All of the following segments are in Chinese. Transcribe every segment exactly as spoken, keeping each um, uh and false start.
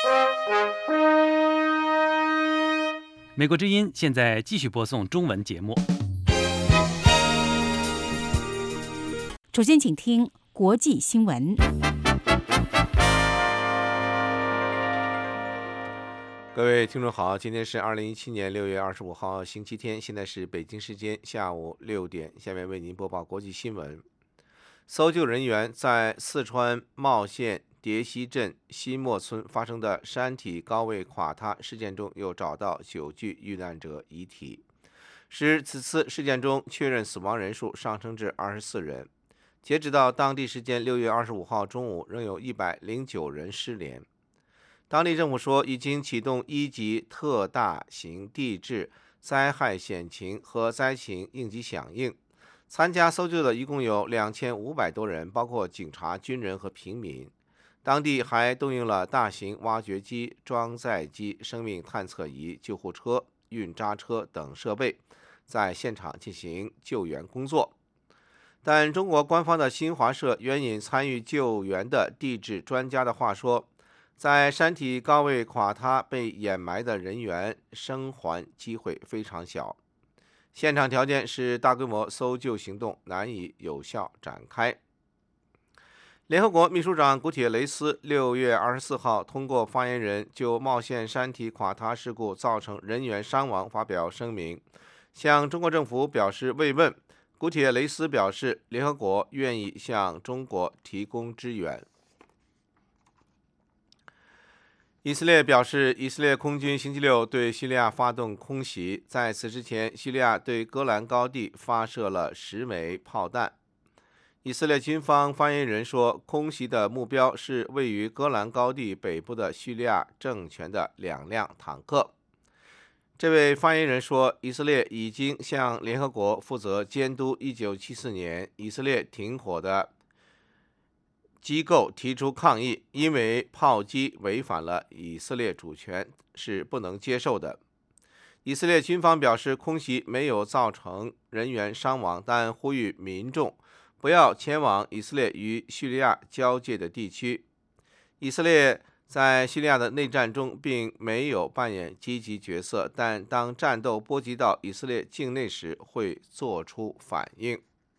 美国之音现在继续播送中文节目。 首先，请听国际新闻。 各位听众好，今天是二零一七年六月二十五号星期天，现在是北京时间下午六点，下面为您播报国际新闻。搜救人员在四川茂县蝶溪镇新莫村发生的山体高位垮塌事件中，又找到九具遇难者遗体，使此次事件中确认死亡人数上升至二十四人。截止到当地时间六月二十五号中午，仍有一百零九人失联。当地政府说，已经启动一级特大型地质灾害险情和灾情应急响应。参加搜救的一共有两千五百多人，包括警察、军人和平民。当地还动用了大型挖掘机、装载机、生命探测仪、救护车、运渣车等设备，在现场进行救援工作。但中国官方的新华社援引参与救援的地质专家的话说，在山体高位垮塌被掩埋的人员生还机会非常小，现场条件使大规模搜救行动难以有效展开。联合国秘书长古铁雷斯六月二十四号通过发言人就茂县山体垮塌事故造成人员伤亡发表声明，向中国政府表示慰问。古铁雷斯表示，联合国愿意向中国提供支援。以色列表示，以色列空军星期六对叙利亚发动空袭，在此之前，叙利亚对戈兰高地发射了十枚炮弹。以色列军方发言人说，空袭的目标是位于戈兰高地北部的叙利亚政权的两辆坦克。这位发言人说，以色列已经向联合国负责监督一九七四年以色列停火的机构提出抗议，因为炮击违反了以色列主权，是不能接受的。以色列军方表示，空袭没有造成人员伤亡，但呼吁民众不要前往以色列与叙利亚交界的地区。以色列在叙利亚的内战中并没有扮演积极角色，但当战斗波及到以色列境内时，会做出反应。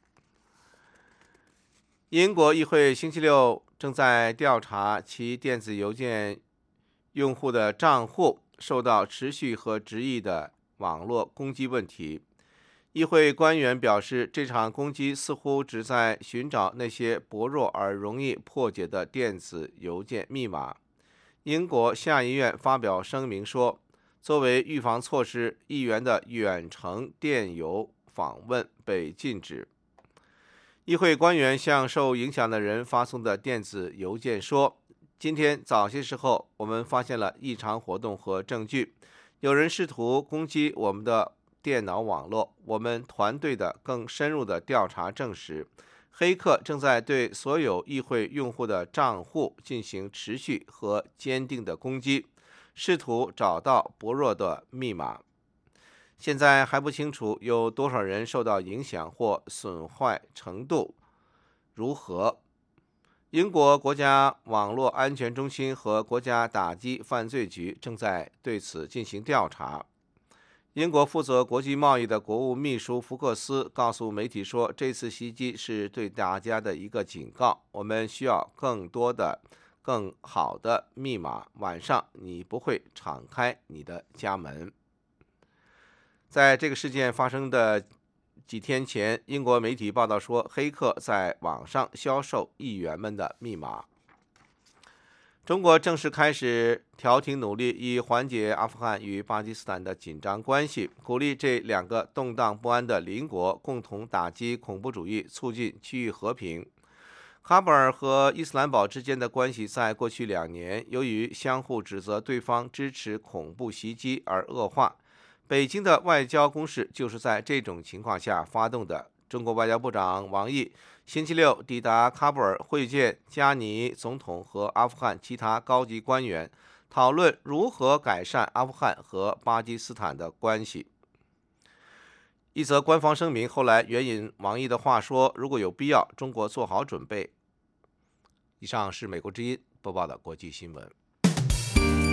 英国议会星期六正在调查其电子邮件用户的账户受到持续和执意的网络攻击问题。议会官员表示，这场攻击似乎旨在寻找那些薄弱而容易破解的电子邮件密码。英国下议院发表声明说，作为预防措施，议员的远程电邮访问被禁止。议会官员向受影响的人发送的电子邮件说，今天早些时候，我们发现了异常活动和证据，有人试图攻击我们的电脑网络。我们团队的更深入的调查证实，黑客正在对所有议会用户的账户进行持续和坚定的攻击，试图找到薄弱的密码。现在还不清楚有多少人受到影响或损坏程度如何。英国国家网络安全中心和国家打击犯罪局正在对此进行调查。英国负责国际贸易的国务秘书福克斯告诉媒体说，这次袭击是对大家的一个警告，我们需要更多的、更好的密码，晚上你不会敞开你的家门。在这个事件发生的几天前，英国媒体报道说，黑客在网上销售议员们的密码。中国正式开始调停努力，以缓解阿富汗与巴基斯坦的紧张关系，鼓励这两个动荡不安的邻国共同打击恐怖主义，促进区域和平。喀布尔和伊斯兰堡之间的关系在过去两年由于相互指责对方支持恐怖袭击而恶化。北京的外交攻势就是在这种情况下发动的。中国外交部长王毅星期六抵达喀布尔，会见加尼总统和阿富汗其他高级官员，讨论如何改善阿富汗和巴基斯坦的关系。一则官方声明后来援引王毅的话说，如果有必要，中国做好准备。以上是美国之音播报的国际新闻。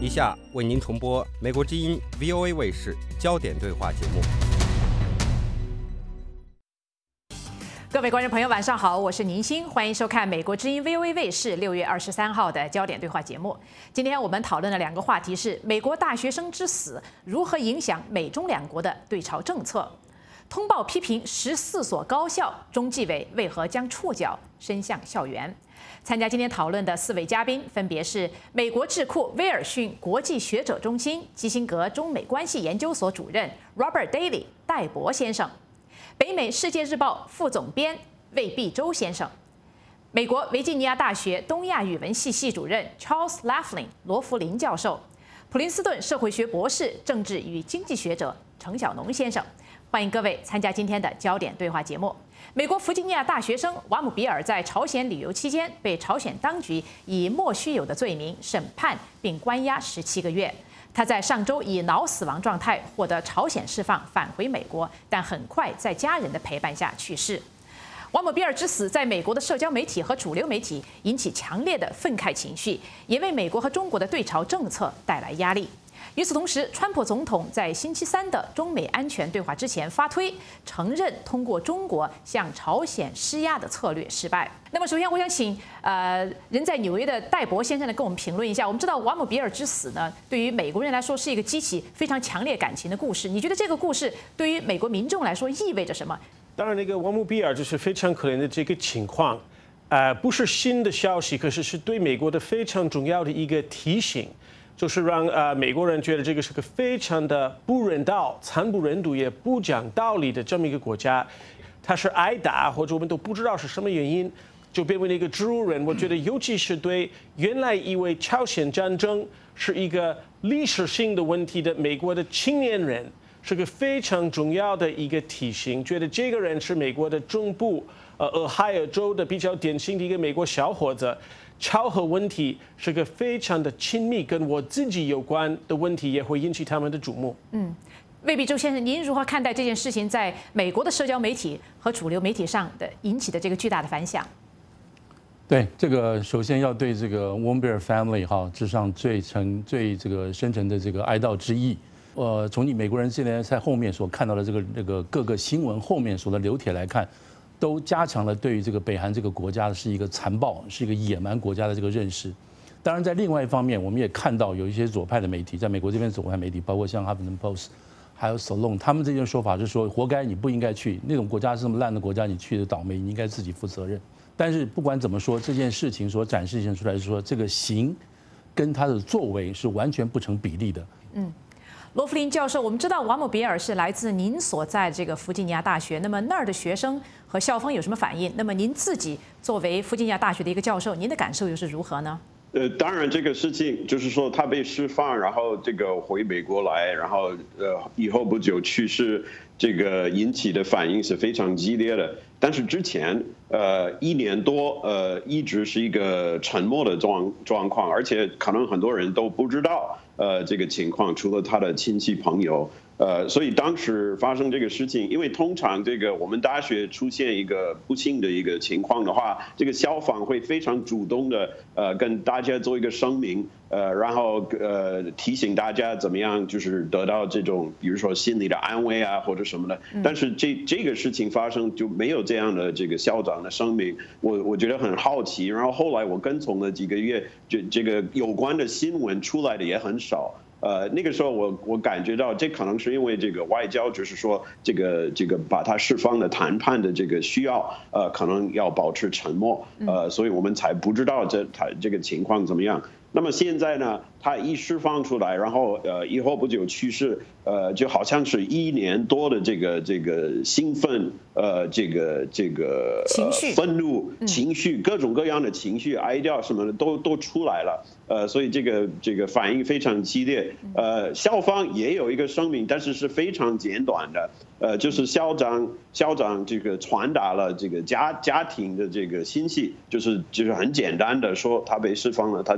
以下为您重播美国之音 V O A 卫视焦点对话节目。 各位观众朋友，晚上好，我是宁欣，欢迎收看美国之音 V O A 卫视六月二十三号的焦点对话节目。今天我们讨论的两个话题是美国大学生之死如何影响美中两国的对朝政策，通报批评十四所高校，中纪委为何将触角伸向校园？参加今天讨论的四位嘉宾分别是美国智库威尔逊国际学者中心基辛格中美关系研究所主任 Robert Daly 戴博先生，北美世界日报副总编魏必洲先生，美国维吉尼亚大学东亚语文系系主任 Charles Laughlin 罗弗林教授，普林斯顿社会学博士、政治与经济学者程晓农先生。欢迎各位参加今天的焦点对话节目。美国弗吉尼亚大学生瓦姆比尔在朝鲜旅游期间被朝鲜当局以莫须有的罪名审判并关押十七个月。他在上周以脑死亡状态获得朝鲜释放，返回美国，但很快在家人的陪伴下去世。瓦姆比尔之死在美国的社交媒体和主流媒体引起强烈的愤慨情绪，也为美国和中国的对朝政策带来压力。与此同时，川普总统在星期三的中美安全对话之前发推，承认通过中国向朝鲜施压的策略失败。那么，首先我想请呃人在纽约的戴博先生呢跟我们评论一下。我们知道瓦姆比尔之死呢，对于美国人来说是一个激起非常强烈感情的故事。你觉得这个故事对于美国民众来说意味着什么？ 当然，那个瓦姆比尔就是非常可怜的这个情况，呃，不是新的消息，可是是对美国的非常重要的一个提醒。就是让呃美国人觉得这个是个非常的不人道、惨不忍睹也不讲道理的这么一个国家，他是挨打或者我们都不知道是什么原因就变为了一个植物人。我觉得尤其是对原来以为朝鲜战争是一个历史性的问题的美国的青年人，是个非常重要的一个提醒，觉得这个人是美国的中部呃俄亥俄州的比较典型的一个美国小伙子。朝核问题是个非常的亲密，跟我自己有关的问题，也会引起他们的瞩目。 嗯，魏必洲先生，您如何看待这件事情在美国的社交媒体和主流媒体上的引起的这个巨大的反响？ 对，这个首先要对这个 Warmbier family 哈致上最沉、最这个深沉的这个哀悼之意。呃，从你美国人现在在后面所看到的这个这个各个新闻后面所的流帖来看，都加强了对于这个北韩这个国家是一个残暴、是一个野蛮国家的这个认识。当然，在另外一方面，我们也看到有一些左派的媒体，在美国这边左派媒体，包括像《Huffington Post》还有 Salon， 他们这些说法是说，活该，你不应该去那种国家，是这么烂的国家，你去的倒霉，你应该自己负责任。但是不管怎么说，这件事情所展示现出来是说，这个行跟他的作为是完全不成比例的。 嗯。罗弗林教授，我们知道瓦姆比尔是来自您所在这个弗吉尼亚大学，那么那儿的学生和校方有什么反应？那么您自己作为弗吉尼亚大学的一个教授，您的感受又是如何呢？ 呃，当然这个事情就是说他被释放，然后这个回美国来，然后呃以后不久去世，这个引起的反应是非常激烈的。但是之前呃一年多呃一直是一个沉默的状状况，而且可能很多人都不知道呃这个情况，除了他的亲戚朋友。呃，所以当时发生这个事情，因为通常这个我们大学出现一个不幸的一个情况的话，这个校方会非常主动的呃跟大家做一个声明，呃，然后呃提醒大家怎么样，就是得到这种比如说心理的安慰啊或者什么的。但是这这个事情发生就没有这样的这个校长的声明，我我觉得很好奇。然后后来我跟从了几个月，这这个有关的新闻出来的也很少。呃，那个时候我我感觉到这可能是因为这个外交，就是说这个这个把他释放的谈判的这个需要，呃，可能要保持沉默，呃，所以我们才不知道这他这个情况怎么样。那么现在呢，他一释放出来，然后呃以后不久去世，呃就好像是一年多的这个这个兴奋，呃这个这个情绪、 愤怒、情绪各种各样的情绪、哀悼什么的都都出来了，呃所以这个这个反应非常激烈。呃校方也有一个声明，但是是非常简短的，呃就是校长校长这个传达了这个家家庭的这个信息，就是就是很简单的说他被释放了，他在回。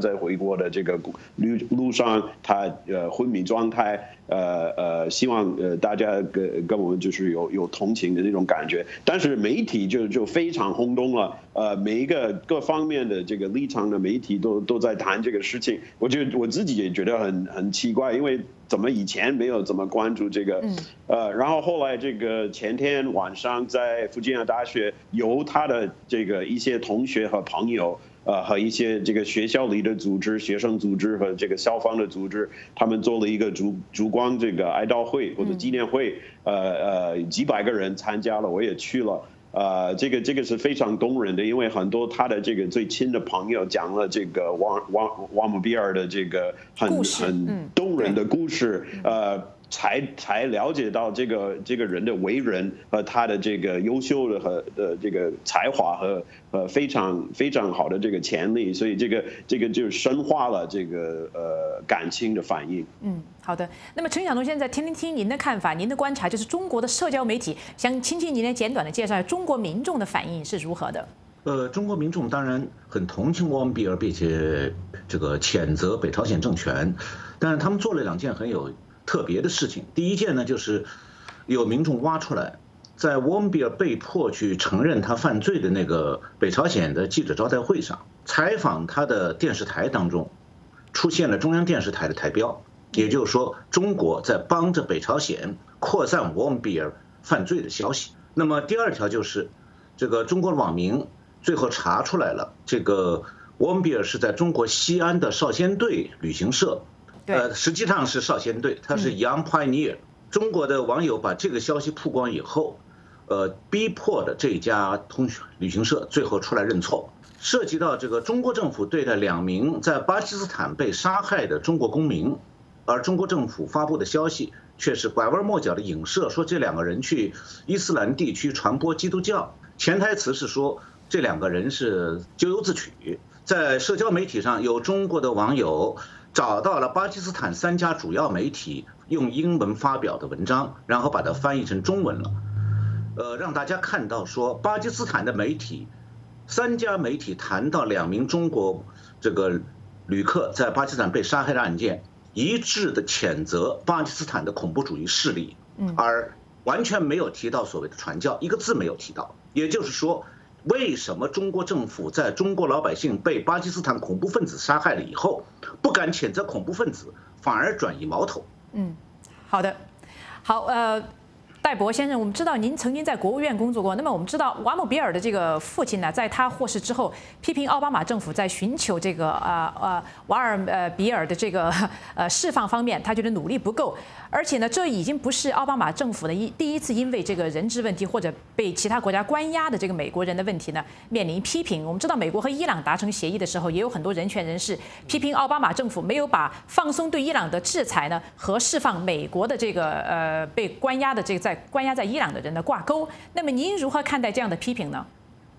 国的这个路路上，他呃昏迷状态。呃呃，希望呃大家跟跟我们就是有有同情的那种感觉，但是媒体就就非常轰动了，呃，每一个各方面的这个立场的媒体都都在谈这个事情，我觉得我自己也觉得很很奇怪，因为怎么以前没有怎么关注这个，呃，然后后来这个前天晚上在弗吉尼亚大学，由他的这个一些同学和朋友。呃，和一些这个学校里的组织、学生组织和这个校方的组织，他们做了一个烛烛光这个哀悼会或者纪念会，呃呃，几百个人参加了，我也去了。呃，这个这个是非常动人的，因为很多他的这个最亲的朋友讲了这个瓦瓦瓦姆比尔的这个很很动人的故事，呃。才才了解到这个这个人的为人和他的这个优秀的和的这个才华和呃非常非常好的这个潜力，所以这个这个就深化了这个呃感情的反应。 嗯，好的。那么陈晓东现在听听听您的看法，您的观察就是中国的社交媒体，想请请您来简短的介绍中国民众的反应是如何的？ 呃，中国民众当然很同情汪比尔，并且这个谴责北朝鲜政权，但是他们做了两件很有。特别的事情，第一件呢，就是有民众挖出来，在汪比尔被迫去承认他犯罪的那个北朝鲜的记者招待会上，采访他的电视台当中，出现了中央电视台的台标，也就是说，中国在帮着北朝鲜扩散汪比尔犯罪的消息。那么第二条就是，这个中国网民最后查出来了，这个汪比尔是在中国西安的少先队旅行社。呃，实际上是少先队，他是 Young Pioneer。中国的网友把这个消息曝光以后，呃，逼迫的这家通旅行社最后出来认错。涉及到这个中国政府对待两名在巴基斯坦被杀害的中国公民，而中国政府发布的消息却是拐弯抹角的影射，说这两个人去伊斯兰地区传播基督教，潜台词是说这两个人是咎由自取。在社交媒体上，有中国的网友。找到了巴基斯坦三家主要媒体用英文发表的文章，然后把它翻译成中文了，呃，让大家看到说巴基斯坦的媒体，三家媒体谈到两名中国这个旅客在巴基斯坦被杀害的案件，一致的谴责巴基斯坦的恐怖主义势力，而完全没有提到所谓的传教，一个字没有提到。也就是说，为什么中国政府在中国老百姓被巴基斯坦恐怖分子杀害了以后，不敢谴责恐怖分子，反而转移矛头？ 嗯，好的，好，呃。戴博先生，我们知道您曾经在国务院工作过。那么我们知道瓦姆比尔的这个父亲呢，在他获释之后，批评奥巴马政府在寻求这个呃呃瓦尔呃比尔的这个呃释放方面，他觉得努力不够。而且呢，这已经不是奥巴马政府的一第一次因为这个人质问题或者被其他国家关押的这个美国人的问题呢面临批评。我们知道美国和伊朗达成协议的时候，也有很多人权人士批评奥巴马政府没有把放松对伊朗的制裁呢和释放美国的这个呃被关押的这个在关押在伊朗的人的挂钩。那么您如何看待这样的批评呢？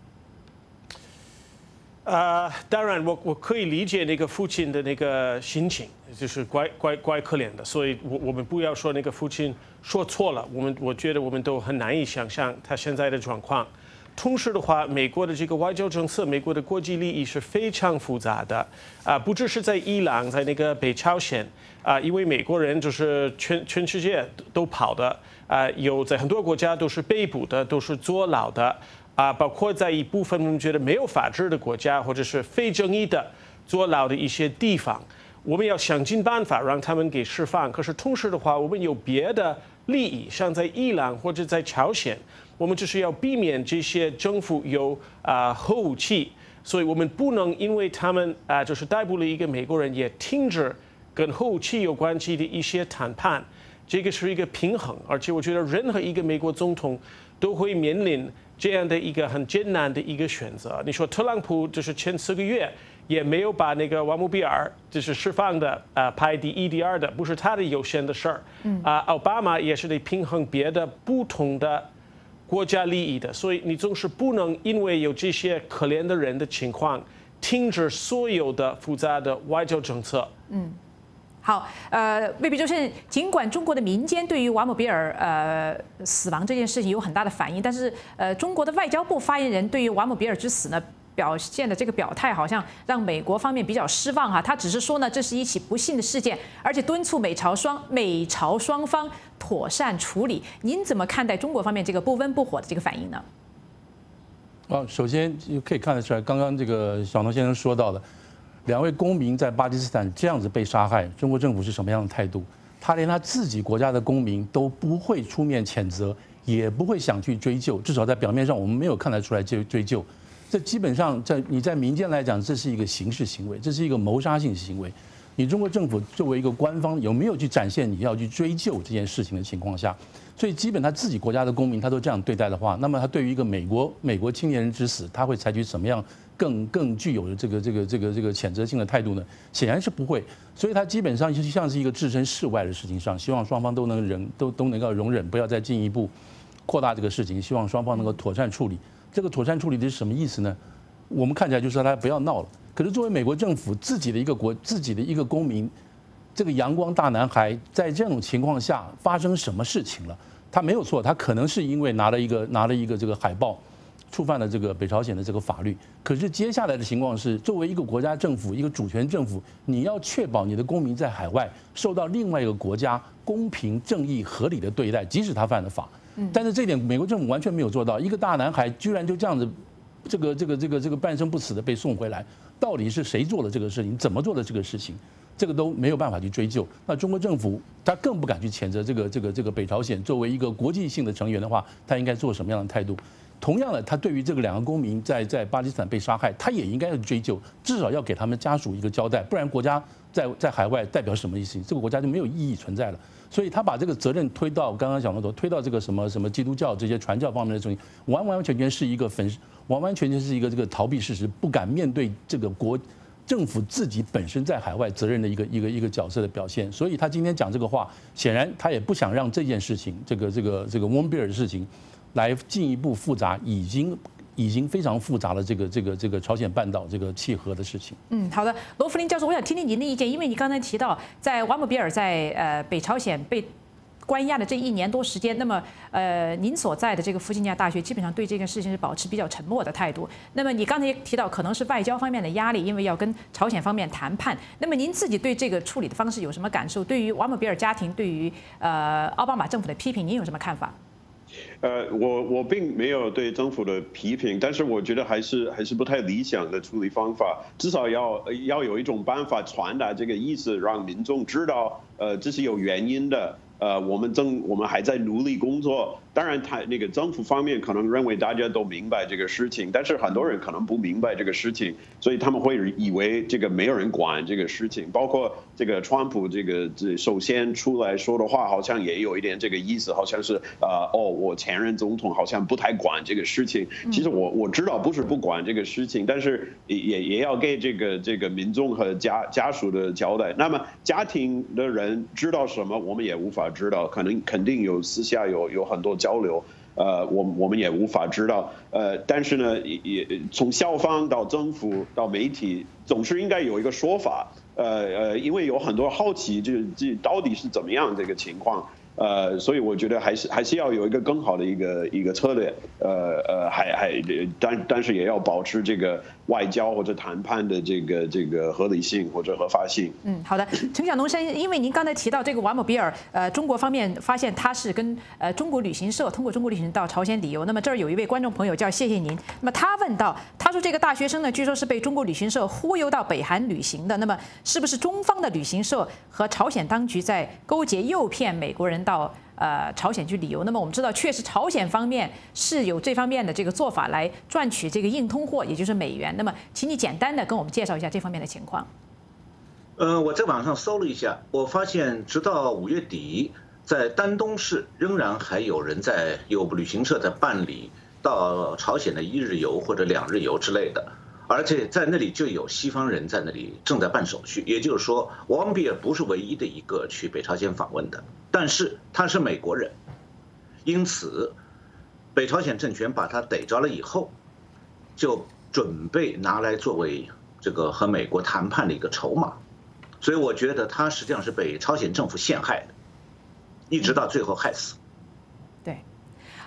呃，当然我，我我可以理解那个父亲的那个心情，就是怪怪怪可怜的。所以我，我我们不要说那个父亲说错了，我们我觉得我们都很难以想象他现在的状况。同时的话，美国的这个外交政策，美国的国际利益是非常复杂的啊、呃，不只是在伊朗，在那个北朝鲜啊、呃，因为美国人就是全全世界都跑的啊、呃，有在很多国家都是被捕的，都是坐牢的啊、呃，包括在一部分我们觉得没有法治的国家或者是非正义的坐牢的一些地方，我们要想尽办法让他们给释放。可是同时的话，我们有别的利益，像在伊朗或者在朝鲜。我们就是要避免这些政府有啊、呃、核武器，所以我们不能因为他们啊、呃、就是逮捕了一个美国人，也停止跟核武器有关系的一些谈判。这个是一个平衡，而且我觉得任何一个美国总统都会面临这样的一个很艰难的一个选择。你说特朗普就是前四个月也没有把那个瓦姆比尔就是释放的啊、呃、排第一、第二的，不是他的优先的事儿。嗯啊，奥巴马也是得平衡别的不同的国家利益的，所以你总是不能因为有这些可怜的人的情况，停止所有的复杂的外交政策。嗯， 好，呃，魏必周先生，尽管中国的民间对于瓦姆比尔呃死亡这件事情有很大的反应，但是呃，中国的外交部发言人对于瓦姆比尔之死呢， 表现的这个表态，好像让美国方面比较失望哈。他只是说呢，这是一起不幸的事件，而且敦促美朝双美朝双方妥善处理。您怎么看待中国方面这个不温不火的这个反应呢？ 哦，首先可以看得出来，刚刚这个小农先生说到的，两位公民在巴基斯坦这样子被杀害，中国政府是什么样的态度？他连他自己国家的公民都不会出面谴责，也不会想去追究，至少在表面上我们没有看得出来追追究。这基本上在你在民间来讲，这是一个刑事行为，这是一个谋杀性行为。你中国政府作为一个官方，有没有去展现你要去追究这件事情的情况下，所以基本他自己国家的公民他都这样对待的话，那么他对于一个美国美国青年人之死，他会采取什么样更更具有的这个这个这个这个谴责性的态度呢？显然是不会。所以他基本上就像是一个置身事外的事情上，希望双方都能忍都都能够容忍，不要再进一步扩大这个事情，希望双方能够妥善处理。这个妥善处理的是什么意思呢？我们看起来就是说他不要闹了。可是作为美国政府自己的一个国自己的一个公民，这个阳光大男孩在这种情况下发生什么事情了？他没有错，他可能是因为拿了一个拿了一个这个海报，触犯了这个北朝鲜的这个法律。可是接下来的情况是，作为一个国家政府，一个主权政府，你要确保你的公民在海外受到另外一个国家公平、正义、合理的对待，即使他犯了法。但是这点美国政府完全没有做到，一个大男孩居然就这样子，这个这个这个这个半生不死的被送回来。到底是谁做了这个事情？怎么做的这个事情？这个都没有办法去追究。那中国政府他更不敢去谴责这个这个这个北朝鲜作为一个国际性的成员的话，他应该做什么样的态度？同样的，他对于这个两个公民在在巴基斯坦被杀害，他也应该要追究，至少要给他们家属一个交代，不然国家在在海外代表什么意思？这个国家就没有意义存在了。所以他把这个责任推到刚刚讲的说，推到这个什么什么基督教这些传教方面的东西，完完全全是一个粉，完完全全是一个这个逃避事实，不敢面对这个国政府自己本身在海外责任的一个一个一个角色的表现。所以他今天讲这个话，显然他也不想让这件事情，这个这个这个翁比尔的事情，来进一步复杂已经。已经非常复杂的这个这个这个朝鲜半岛这个契合的事情。 嗯，好的，罗弗林教授，我想听听您的意见，因为你刚才提到，在瓦姆比尔在呃北朝鲜被关押的这一年多时间，那么呃您所在的这个弗吉尼亚大学基本上对这件事情是保持比较沉默的态度。那么你刚才也提到，可能是外交方面的压力，因为要跟朝鲜方面谈判。那么您自己对这个处理的方式有什么感受？对于瓦姆比尔家庭，对于呃奥巴马政府的批评，您有什么看法？ 呃，我我并没有对政府的批评，但是我觉得还是还是不太理想的处理方法，至少要要有一种办法传达这个意思，让民众知道，呃，这是有原因的。呃，我们正我们还在努力工作。当然，他那个政府方面可能认为大家都明白这个事情，但是很多人可能不明白这个事情，所以他们会以为这个没有人管这个事情。包括这个川普这个这首先出来说的话，好像也有一点这个意思，好像是呃哦，我前任总统好像不太管这个事情。其实我我知道不是不管这个事情，但是也也要给这个这个民众和家家属的交代。那么家庭的人知道什么，我们也无法知道，可能肯定有私下有有很多交流，呃，我我们也无法知道，呃，但是呢，也从校方到政府到媒体，总是应该有一个说法，呃呃，因为有很多好奇，这这到底是怎么样这个情况，呃，所以我觉得还是还是要有一个更好的一个一个策略，呃呃，还还但但是也要保持这个外交或者谈判的这个这个合理性或者合法性。 嗯，好的，陈小农先生，因为您刚才提到这个瓦姆比尔，呃，中国方面发现他是跟呃中国旅行社通过中国旅行到朝鲜旅游，那么这儿有一位观众朋友叫谢谢您，那么他问到，他说这个大学生呢，据说是被中国旅行社忽悠到北韩旅行的，那么是不是中方的旅行社和朝鲜当局在勾结诱骗美国人到呃朝鲜去旅游？那么我们知道，确实朝鲜方面是有这方面的这个做法来赚取这个硬通货，也就是美元。那么，请你简单的跟我们介绍一下这方面的情况。 呃，我在网上搜了一下，我发现直到五月底，在丹东市仍然还有人在有旅行社在办理到朝鲜的一日游或者两日游之类的，而且在那里就有西方人在那里正在办手续。也就是说，王比尔不是唯一的一个去北朝鲜访问的，但是他是美国人，因此北朝鲜政权把他逮着了以后，就准备拿来作为这个和美国谈判的一个筹码。所以我觉得他实际上是被朝鲜政府陷害的，一直到最后害死。 对。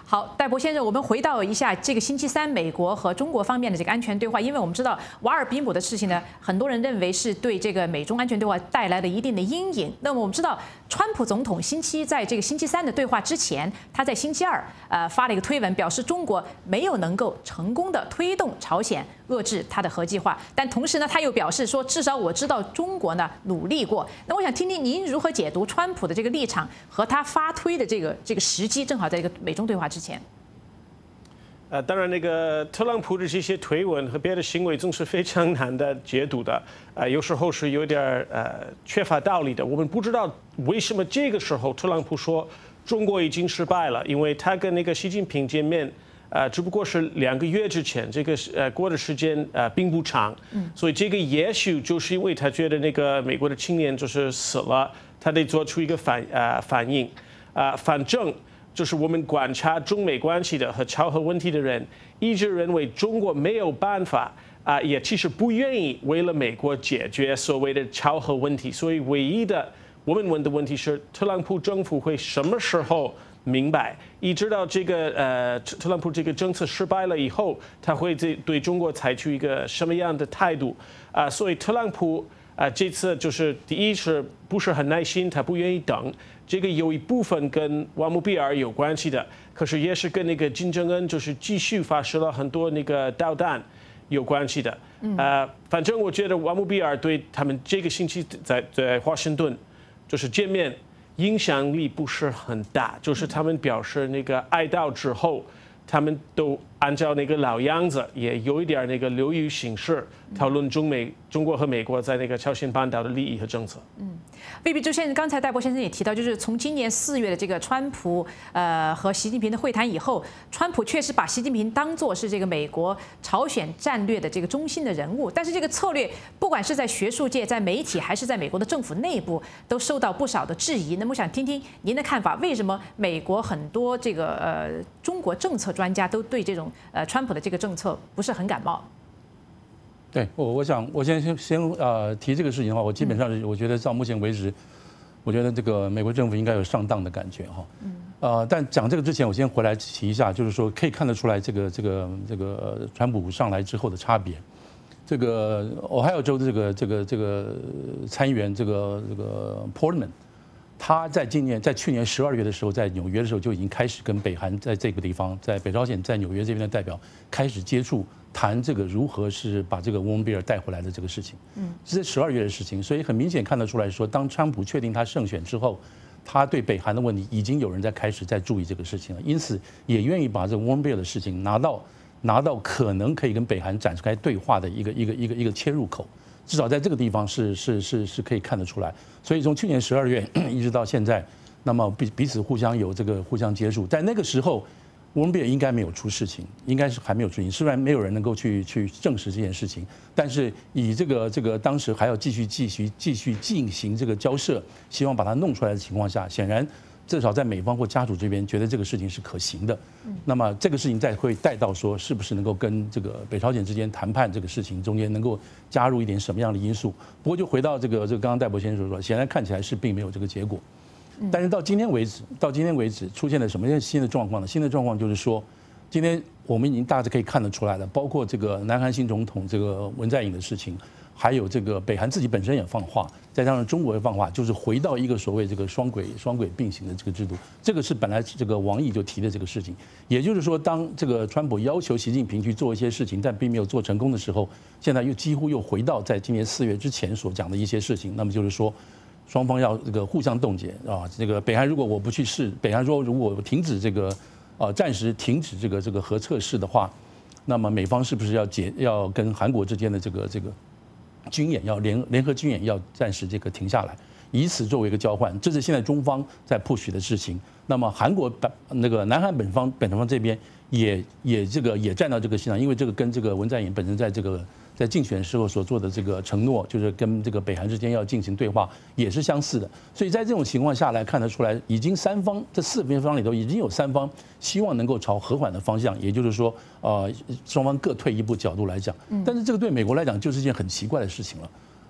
好，戴博先生，我们回到一下这个星期三美国和中国方面的这个安全对话，因为我们知道瓦尔比姆的事情呢，很多人认为是对这个美中安全对话带来了一定的阴影。那么我们知道，川普总统星期在这个星期三的对话之前，他在星期二呃发了一个推文，表示中国没有能够成功的推动朝鲜遏制他的核计划，但同时呢，他又表示说，至少我知道中国呢努力过。那我想听听您如何解读川普的这个立场和他发推的这个这个时机，正好在这个美中对话之前。 呃，当然，那个特朗普的这些推文和别的行为总是非常难的解读的，呃，有时候是有点呃缺乏道理的。我们不知道为什么这个时候特朗普说中国已经失败了，因为他跟那个习近平见面，呃，只不过是两个月之前，这个呃过的时间呃并不长，所以这个也许就是因为他觉得那个美国的青年就是死了，他得做出一个反呃反应，啊、呃，反正。就是我们观察中美关系的和朝核问题的人，一直认为中国没有办法啊，也其实不愿意为了美国解决所谓的朝核问题。所以唯一的我们问的问题是，特朗普政府会什么时候明白？一直到这个呃特朗普这个政策失败了以后，他会对对中国采取一个什么样的态度啊？所以特朗普啊这次就是第一是不是很耐心，他不愿意等。这个有一部分跟瓦姆比尔有关系的，可是也是跟那个金正恩就是继续发射了很多那个导弹有关系的。呃，反正我觉得瓦姆比尔对他们这个星期在在华盛顿就是见面影响力不是很大，就是他们表示那个哀悼之后，他们都按照那个老样子，也有一点那个流于形式讨论中美中国和美国在那个朝鲜半岛的利益和政策。嗯。 未必，就现在刚才戴博先生也提到，就是从今年四月的这个川普呃和习近平的会谈以后，川普确实把习近平当作是这个美国朝鲜战略的这个中心的人物，但是这个策略不管是在学术界、在媒体，还是在美国的政府内部，都受到不少的质疑。那么我想听听您的看法，为什么美国很多这个呃中国政策专家都对这种呃川普的这个政策不是很感冒？ 对，我我想我先先先呃提这个事情的话，我基本上是我觉得到目前为止，我觉得这个美国政府应该有上当的感觉哈。呃，但讲这个之前，我先回来提一下，就是说可以看得出来这个这个这个川普上来之后的差别。这个俄亥俄州的这个这个这个参议员这个这个 Portman， 他在今年在去年十二月的时候，在纽约的时候就已经开始跟北韩在这个地方，在北朝鲜在纽约这边的代表开始接触。谈这个如何是把这个沃恩比尔带回来的这个事情，嗯，是在十二月的事情，所以很明显看得出来说，当川普确定他胜选之后，他对北韩的问题已经有人在开始在注意这个事情了，因此也愿意把这个沃恩比尔的事情拿到拿到可能可以跟北韩展开对话的一个一个一个一个切入口，至少在这个地方是是是是可以看得出来。所以从去年十二月一直到现在，那么彼彼此互相有这个互相接触，在那个时候。沃恩比尔应该没有出事情，应该是还没有出事情。虽然没有人能够去去证实这件事情，但是以这个这个当时还要继续继续继续进行这个交涉，希望把它弄出来的情况下，显然至少在美方或家属这边觉得这个事情是可行的。那么这个事情再会带到说，是不是能够跟这个北朝鲜之间谈判这个事情中间能够加入一点什么样的因素？不过就回到这个这个刚刚戴博先生说，显然看起来是并没有这个结果。但是到今天为止，到今天为止出现了什么样新的状况呢？新的状况就是说，今天我们已经大致可以看得出来了，包括这个南韩新总统这个文在寅的事情，还有这个北韩自己本身也放话，再加上中国也放话，就是回到一个所谓这个双轨双轨并行的这个制度。这个是本来这个王毅就提的这个事情，也就是说，当这个川普要求习近平去做一些事情，但并没有做成功的时候，现在又几乎又回到在今年四月之前所讲的一些事情，那么就是说。双方要这个互相冻结啊，这个北韩如果我不去试，北韩说如果我停止这个，呃，暂时停止这个这个核测试的话，那么美方是不是要解要跟韩国之间的这个这个军演要联联合军演要暂时这个停下来，以此作为一个交换，这是现在中方在 push 的事情。那么韩国本那个南韩本方本方这边也也这个也站到这个线上，因为这个跟这个文在寅本身在这个。在竞选时候所做的这个承诺，就是跟这个北韩之间要进行对话，也是相似的。所以在这种情况下来看得出来，已经三方这四边方里头已经有三方希望能够朝和缓的方向，也就是说，呃，双方各退一步角度来讲。但是这个对美国来讲就是一件很奇怪的事情了。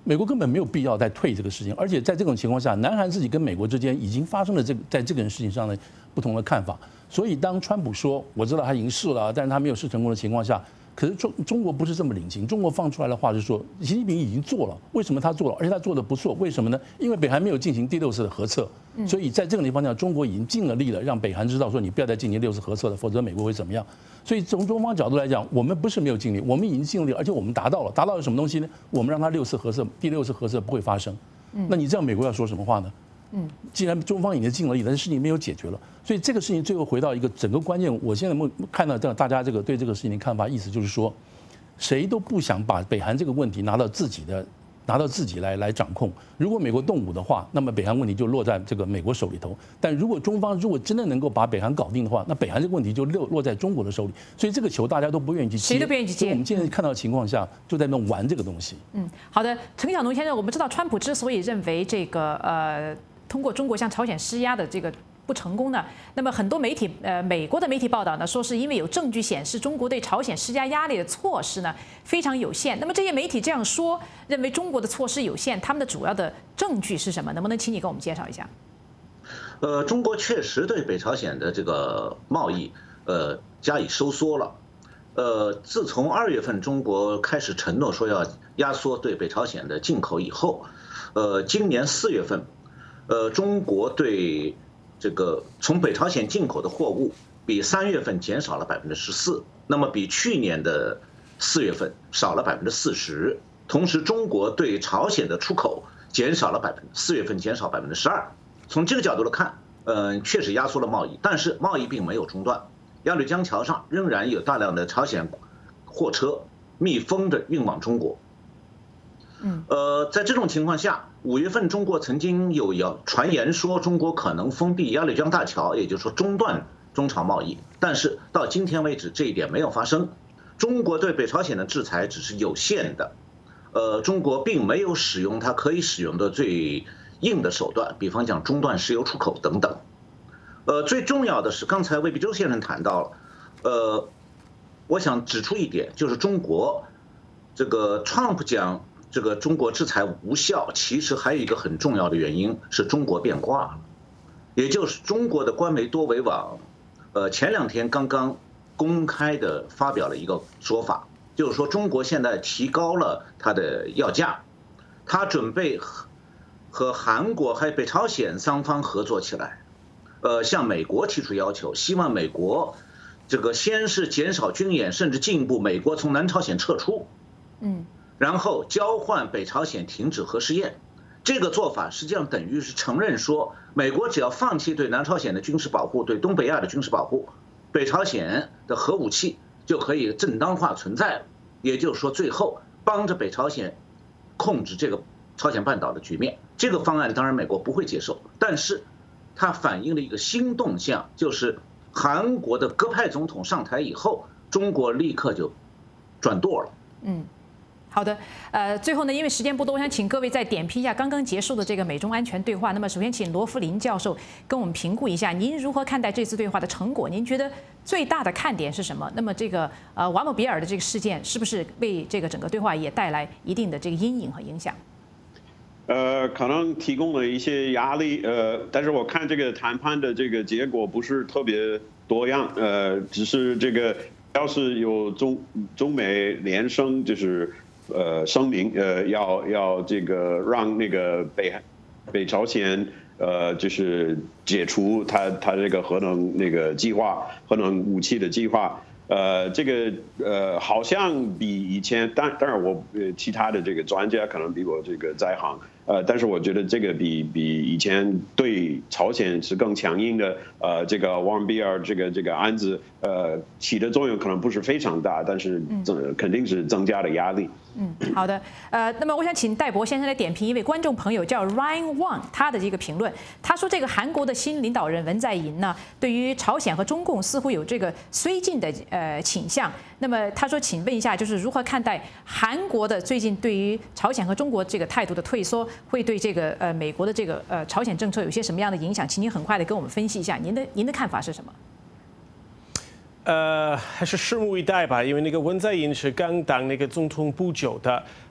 美国根本没有必要再退这个事情，而且在这种情况下，南韩自己跟美国之间已经发生了这个在这个事情上的不同的看法。所以当川普说我知道他已经试了，但是他没有试成功的情况下，可是中中国不是这么领情，中国放出来的话是说，习近平已经做了，为什么他做了，而且他做的不错？为什么呢？因为北韩没有进行第六次的核测，所以在这个地方讲，中国已经尽了力了，让北韩知道说你不要再进行六次核测了，否则美国会怎么样？所以从中方角度来讲，我们不是没有尽力，我们已经尽力，而且我们达到了，达到了什么东西呢？我们让他六次核测，第六次核测不会发生。那你这样美国要说什么话呢？嗯，既然中方已经尽了力，但是事情没有解决了，所以这个事情最后回到一个整个关键。我现在看到大家这个对这个事情的看法，意思就是说，谁都不想把北韩这个问题拿到自己的拿到自己来来掌控。如果美国动武的话，那么北韩问题就落在这个美国手里头；但如果中方如果真的能够把北韩搞定的话，那北韩这个问题就落落在中国的手里。所以这个球大家都不愿意去接， 谁都不愿意去接。 我们现在看到的情况下，就在那玩这个东西。 嗯，好的，陈晓农先生，我们知道川普之所以认为这个呃。通过中国向朝鲜施压的这个不成功呢，那么很多媒体，呃，美国的媒体报道呢，说是因为有证据显示中国对朝鲜施加压力的措施呢非常有限。那么这些媒体这样说，认为中国的措施有限，他们的主要的证据是什么？能不能请你给我们介绍一下？ 呃，中国确实对北朝鲜的这个贸易，呃，加以收缩了。呃，自从二月份中国开始承诺说要压缩对北朝鲜的进口以后，呃，今年四月份。呃，中国对这个从北朝鲜进口的货物比三月份减少了百分之十四，那么比去年的四月份少了百分之四十。同时，中国对朝鲜的出口减少了百分四月份减少百分之十二。从这个角度来看，嗯，确实压缩了贸易，但是贸易并没有中断。鸭绿江桥上仍然有大量的朝鲜货车密封的运往中国。嗯，呃，在这种情况下，五月份中国曾经有谣传言说中国可能封闭鸭绿江大桥，也就是说中断中朝贸易，但是到今天为止这一点没有发生。中国对北朝鲜的制裁只是有限的，呃，中国并没有使用它可以使用的最硬的手段，比方讲中断石油出口等等。呃，最重要的是，刚才魏必洲先生谈到了，呃，我想指出一点，就是中国这个 Trump 讲。这个中国制裁无效，其实还有一个很重要的原因是中国变卦了，也就是中国的官媒多维网，呃，前两天刚刚公开的发表了一个说法，就是说中国现在提高了它的要价，它准备和和韩国还有北朝鲜双方合作起来，呃，向美国提出要求，希望美国这个先是减少军演，甚至进一步美国从南朝鲜撤出，嗯。然后交换北朝鲜停止核试验，这个做法实际上等于是承认说，美国只要放弃对南朝鲜的军事保护，对东北亚的军事保护，北朝鲜的核武器就可以正当化存在了。也就是说，最后帮着北朝鲜控制这个朝鲜半岛的局面。这个方案当然美国不会接受，但是它反映了一个新动向，就是韩国的鸽派总统上台以后，中国立刻就转舵了。嗯。 好的，呃，最后呢，因为时间不多，我想请各位再点评一下刚刚结束的这个美中安全对话。那么，首先请罗福林教授跟我们评估一下，您如何看待这次对话的成果？您觉得最大的看点是什么？那么，这个呃瓦姆比尔的这个事件是不是为这个整个对话也带来一定的这个阴影和影响？ 呃，可能提供了一些压力，呃，但是我看这个谈判的这个结果不是特别多样，呃，只是这个要是有中中美联声，就是。呃，声明呃要要这个让那个北北朝鲜呃就是解除他他这个核能那个计划，核能武器的计划，呃这个呃好像比以前，当当然我呃其他的这个专家可能比我这个在行，呃但是我觉得这个比比以前对朝鲜是更强硬的，呃这个瓦姆比尔这个这个案子呃起的作用可能不是非常大，但是增肯定是增加了压力。 嗯，好的，呃，那么我想请戴博先生来点评一位观众朋友叫 Ryan Wang 他的这个评论。他说，这个韩国的新领导人文在寅呢，对于朝鲜和中共似乎有这个绥靖的呃倾向。那么他说，请问一下，就是如何看待韩国的最近对于朝鲜和中国这个态度的退缩，会对这个呃美国的这个呃朝鲜政策有些什么样的影响？请您很快的跟我们分析一下，您的您的看法是什么？ 呃，还是拭目以待吧，因为那个文在寅是刚当那个总统不久的，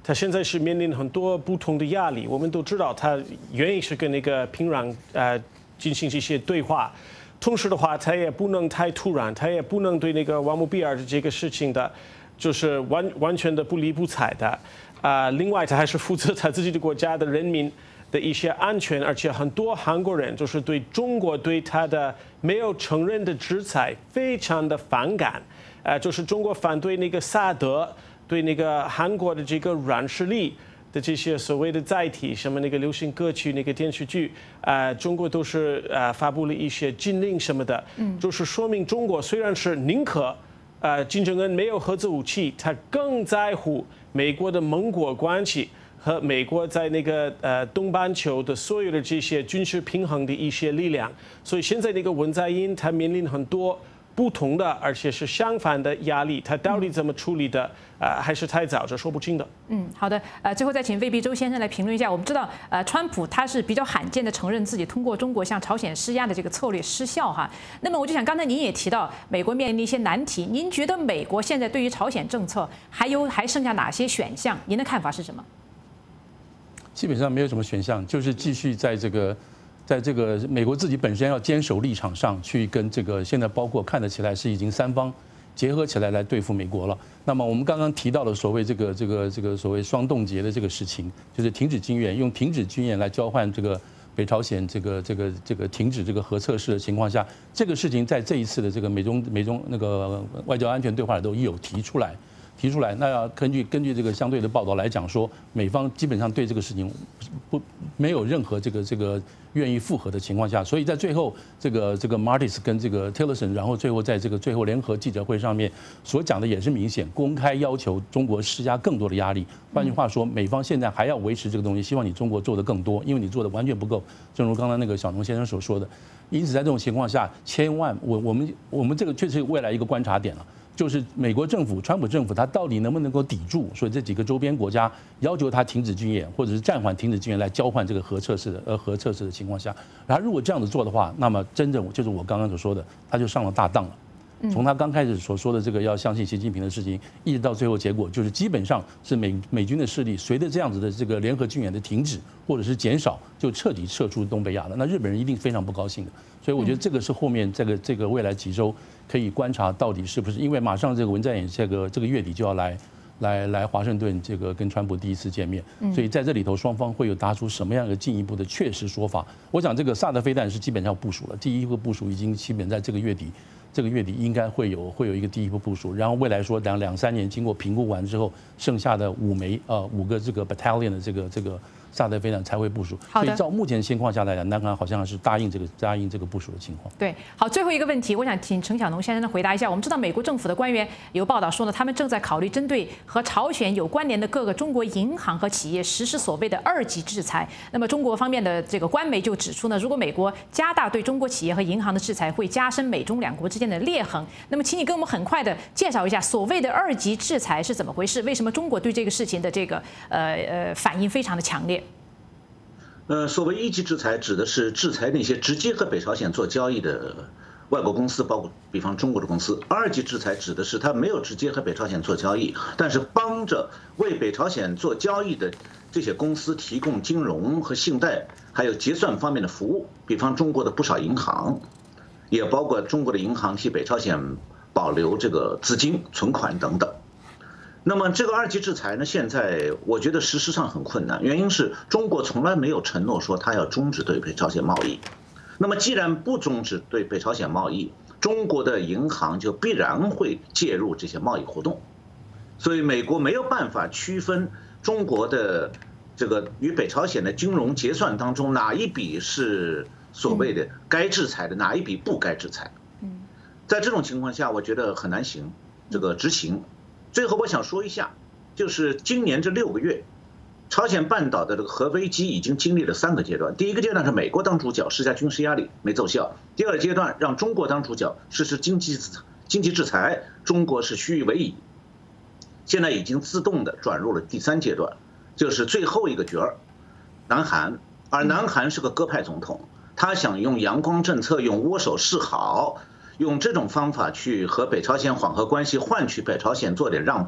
它现在是面临很多不同的压力。我们都知道，它原因是跟那个平壤呃进行这些对话，同时的话，它也不能太突然，它也不能对那个瓦姆比尔的这个事情的，就是完完全的不理不睬的。啊、呃，另外，他还是负责他自己的国家的人民的一些安全，而且很多韩国人就是对中国对他的没有承认的制裁非常的反感。呃，就是中国反对那个萨德。对那个韩国的这个软实力的这些所谓的载体，什么那个流行歌曲、那个电视剧，呃，中国都是呃发布了一些禁令什么的，嗯，就是说明中国虽然是宁可呃金正恩没有核子武器，他更在乎美国的盟国关系和美国在那个呃东半球的所有的这些军事平衡的一些力量，所以现在那个文在寅他面临很多不同的，而且是相反的压力，他到底怎么处理的？呃，还是太早，这说不清的。 嗯，好的。呃，最后再请魏必周先生来评论一下。我们知道，呃，川普他是比较罕见的承认自己通过中国向朝鲜施压的这个策略失效哈。那么我就想，刚才您也提到美国面临的一些难题，您觉得美国现在对于朝鲜政策还有还剩下哪些选项？您的看法是什么？ 基本上没有什么选项，就是继续在这个。在这个美国自己本身要坚守立场上去跟这个现在包括看得起来是已经三方结合起来来对付美国了。那么我们刚刚提到的所谓这个这个这个所谓双冻结的这个事情，就是停止军演，用停止军演来交换这个北朝鲜这个这个这个停止这个核测试的情况下，这个事情在这一次的这个美中美中那个外交安全对话里都有提出来。提出来，那要根据根据这个相对的报道来讲说，美方基本上对这个事情不没有任何这个这个愿意复核的情况下，所以在最后这个这个 Mattis 跟这个 Tillerson， 然后最后在这个最后联合记者会上面所讲的也是明显，公开要求中国施加更多的压力。换句话说，美方现在还要维持这个东西，希望你中国做的更多，因为你做的完全不够。正如刚才那个小农先生所说的，因此在这种情况下，千万我我们我们这个确实未来一个观察点了。就是美国政府、川普政府，他到底能不能够抵住？所以这几个周边国家要求他停止军演，或者是暂缓停止军演，来交换这个核测试的呃核测试的情况下，然后如果这样子做的话，那么真正就是我刚刚所说的，他就上了大当了。从他刚开始所说的这个要相信习近平的事情，一直到最后结果，就是基本上是美美军的势力随着这样子的这个联合军演的停止或者是减少，就彻底撤出东北亚了。那日本人一定非常不高兴的。所以我觉得这个是后面这个这个未来几周可以观察到底是不是，因为马上这个文在寅这个这个月底就要来来来华盛顿这个跟川普第一次见面，所以在这里头双方会有答出什么样的进一步的确实说法。我想这个萨德飞弹是基本上部署了，第一个部署已经基本在这个月底。这个月底应该会有会有一个第一步部署，然后未来说两两三年经过评估完之后，剩下的五枚呃五个这个 battalion 的这个这个萨德飞弹才会部署。所以照目前情况下来讲，南韩好像是答应这个答应这个部署的情况。 对，好，最后一个问题，我想请陈小农先生回答一下。我们知道美国政府的官员有报道说呢，他们正在考虑针对和朝鲜有关联的各个中国银行和企业实施所谓的二级制裁。那么中国方面的这个官媒就指出呢，如果美国加大对中国企业和银行的制裁，会加深美中两国之间的裂痕。那么，请你跟我们很快的介绍一下所谓的二级制裁是怎么回事？为什么中国对这个事情的这个呃呃反应非常的强烈？ 呃，所谓一级制裁指的是制裁那些直接和北朝鲜做交易的外国公司，包括比方中国的公司。二级制裁指的是他没有直接和北朝鲜做交易，但是帮着为北朝鲜做交易的这些公司提供金融和信贷，还有结算方面的服务。比方中国的不少银行，也包括中国的银行替北朝鲜保留这个资金、存款等等。那么这个二级制裁呢，现在我觉得实施上很困难，原因是中国从来没有承诺说它要终止对北朝鲜贸易。那么既然不终止对北朝鲜贸易，中国的银行就必然会介入这些贸易活动，所以美国没有办法区分中国的这个与北朝鲜的金融结算当中哪一笔是所谓的该制裁的，哪一笔不该制裁。在这种情况下，我觉得很难行这个执行。最后我想说一下，就是今年这六个月，朝鲜半岛的这个核危机已经经历了三个阶段。第一个阶段是美国当主角施加军事压力没奏效，第二个阶段让中国当主角实施经济经济制裁，中国是虚与委蛇。现在已经自动的转入了第三阶段，就是最后一个角儿，南韩。而南韩是个鸽派总统，他想用阳光政策，用握手示好，用这种方法去和北朝鲜缓和关系，换取北朝鲜做点让步。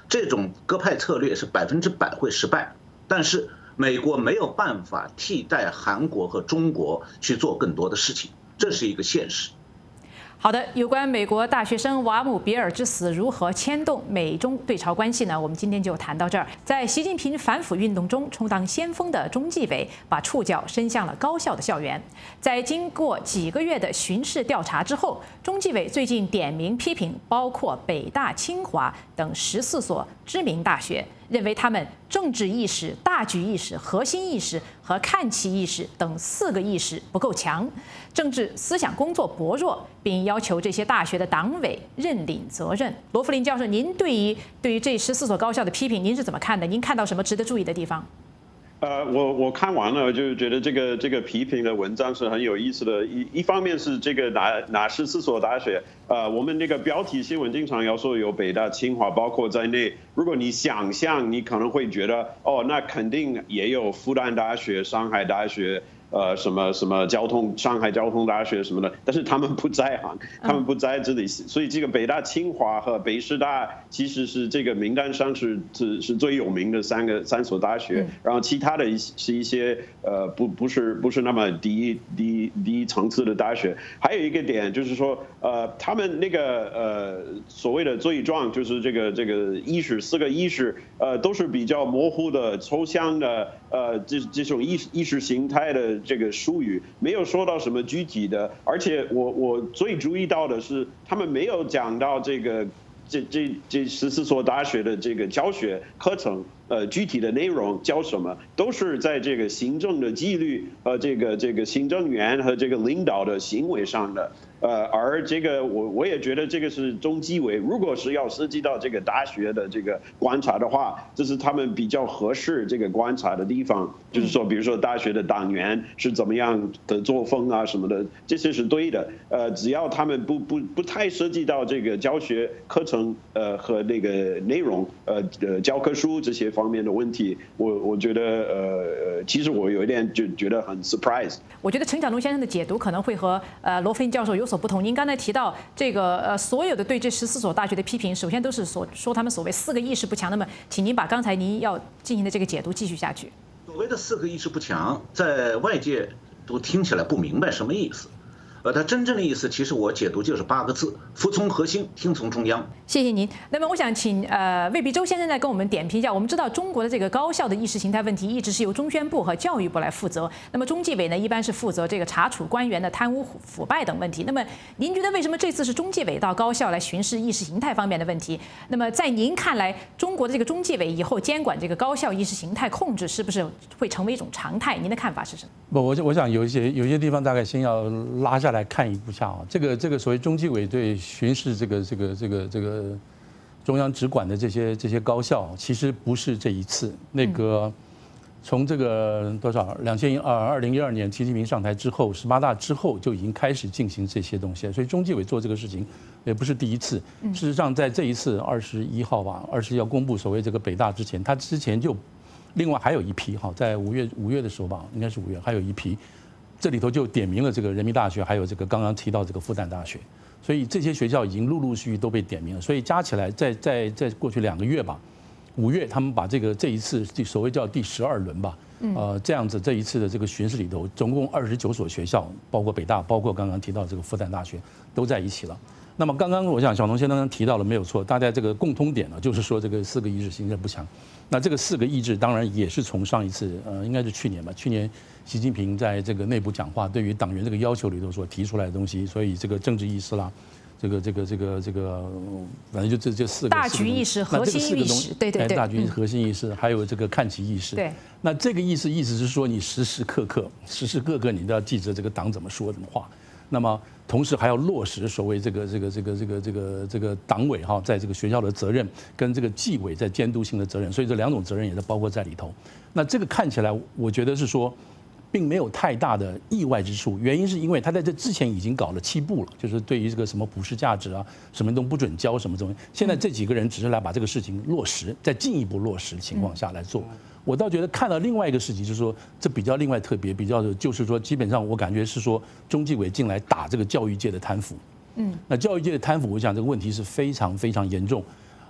这种鸽派策略是百分之百会失败。但是美国没有办法替代韩国和中国去做更多的事情，这是一个现实。 好的，有关美国大学生瓦姆比尔之死如何牵动美中对朝关系呢？我们今天就谈到这儿。在习近平反腐运动中充当先锋的中纪委，把触角伸向了高校的校园。在经过几个月的巡视调查之后，中纪委最近点名批评包括北大、清华等十四所知名大学，认为他们政治意识、大局意识、核心意识和看齐意识等四个意识不够强，政治思想工作薄弱，并要求这些大学的党委认领责任。罗弗林教授，您对于对于这十四所高校的批评，您是怎么看的？您看到什么值得注意的地方？ 呃，我我看完了，就觉得这个这个批评的文章是很有意思的。一一方面是这个哪哪十四所大学，呃，我们那个标题新闻经常要说有北大、清华包括在内。如果你想象，你可能会觉得，哦，那肯定也有复旦大学、上海大学。呃，什么什么交通，上海交通大学什么的，但是他们不在行，他们不在这里，所以这个北大、清华和北师大其实是这个名单上是是是最有名的三个三所大学，然后其他的是一些呃不不是不是那么低低低层次的大学。还有一个点就是说，呃，他们那个呃所谓的罪状，就是这个这个意识四个意识，呃，都是比较模糊的、抽象的，呃，这这种意意识形态的。这个术语没有说到什么具体的，而且我我最注意到的是，他们没有讲到这个这这这十四所大学的这个教学课程，呃，具体的内容教什么，都是在这个行政的纪律和这个这个行政员和这个领导的行为上的。呃，而这个我我也觉得这个是中纪委，如果是要涉及到这个大学的这个观察的话，这是他们比较合适这个观察的地方。就是说，比如说大学的党员是怎么样的作风啊什么的，这些是对的。呃，只要他们不不不太涉及到这个教学课程呃和那个内容呃呃教科书这些方面的问题，我我觉得呃呃，其实我有一点就觉得很 surprise。 我觉得陈晓东先生的解读可能会和呃罗弗林教授有所不同。您刚才提到这个呃所有的对这十四所大学的批评，首先都是所说他们所谓四个意识不强。那么，请您把刚才您要进行的这个解读继续下去。 所谓的四个意识不强，在外界都听起来不明白什么意思。呃，它真正的意思，其实我解读就是八个字：服从核心，听从中央。 谢谢您。那么，我想请呃魏必洲先生来跟我们点评一下。我们知道中国的这个高校的意识形态问题一直是由中宣部和教育部来负责。那么中纪委呢，一般是负责这个查处官员的贪污腐腐败等问题。那么您觉得为什么这次是中纪委到高校来巡视意识形态方面的问题？那么在您看来，中国的这个中纪委以后监管这个高校意识形态控制，是不是会成为一种常态？您的看法是什么？ 不，我我想有一些有一些地方大概先要拉下来看一步下啊，这个这个所谓中纪委对巡视这个这个这个这个中央直管的这些这些高校，其实不是这一次。那个从这个多少两千二二零一二年习近平上台之后，十八大之后就已经开始进行这些东西，所以中纪委做这个事情也不是第一次。事实上，在这一次二十一号吧，二十要公布所谓这个北大之前，他之前就另外还有一批哈，在五月五月的时候吧，应该是五月，还有一批。这里头就点名了这个人民大学，还有这个刚刚提到这个复旦大学，所以这些学校已经陆陆续续都被点名了。所以加起来，在在在过去两个月吧，五月他们把这个这一次所谓叫第十二轮吧，呃，这样子这一次的这个巡视里头，总共二十九所学校，包括北大，包括刚刚提到这个复旦大学，都在一起了。那么刚刚我想小农先生提到了没有错，大家这个共通点呢，就是说这个四个意识形态不强。那这个四个意志当然也是从上一次呃应该是去年吧，去年习近平在这个内部讲话对于党员这个要求里头所提出来的东西，所以这个政治意识啦，这个这个这个这个反正就这这四个大局意识、核心意识，对对对， 大局意识、核心意识，还有这个看齐意识。 对， 那这个意思意思是说，你时时刻刻、时时刻刻你都要记着这个党怎么说怎么话。那么同时还要落实所谓这个这个这个这个这个这个党委哈，在这个学校的责任跟这个纪委在监督性的责任，所以这两种责任也是包括在里头。那这个看起来，我觉得是说，并没有太大的意外之处。原因是因为他在这之前已经搞了七步了，就是对于这个什么普世价值啊，什么都不准教什么东西。现在这几个人只是来把这个事情落实，在进一步落实的情况下来做。我倒觉得看到另外一个事情，就是说这比较另外特别，比较就是说，基本上我感觉是说中纪委进来打这个教育界的贪腐。嗯，那教育界的贪腐，我想这个问题是非常非常严重。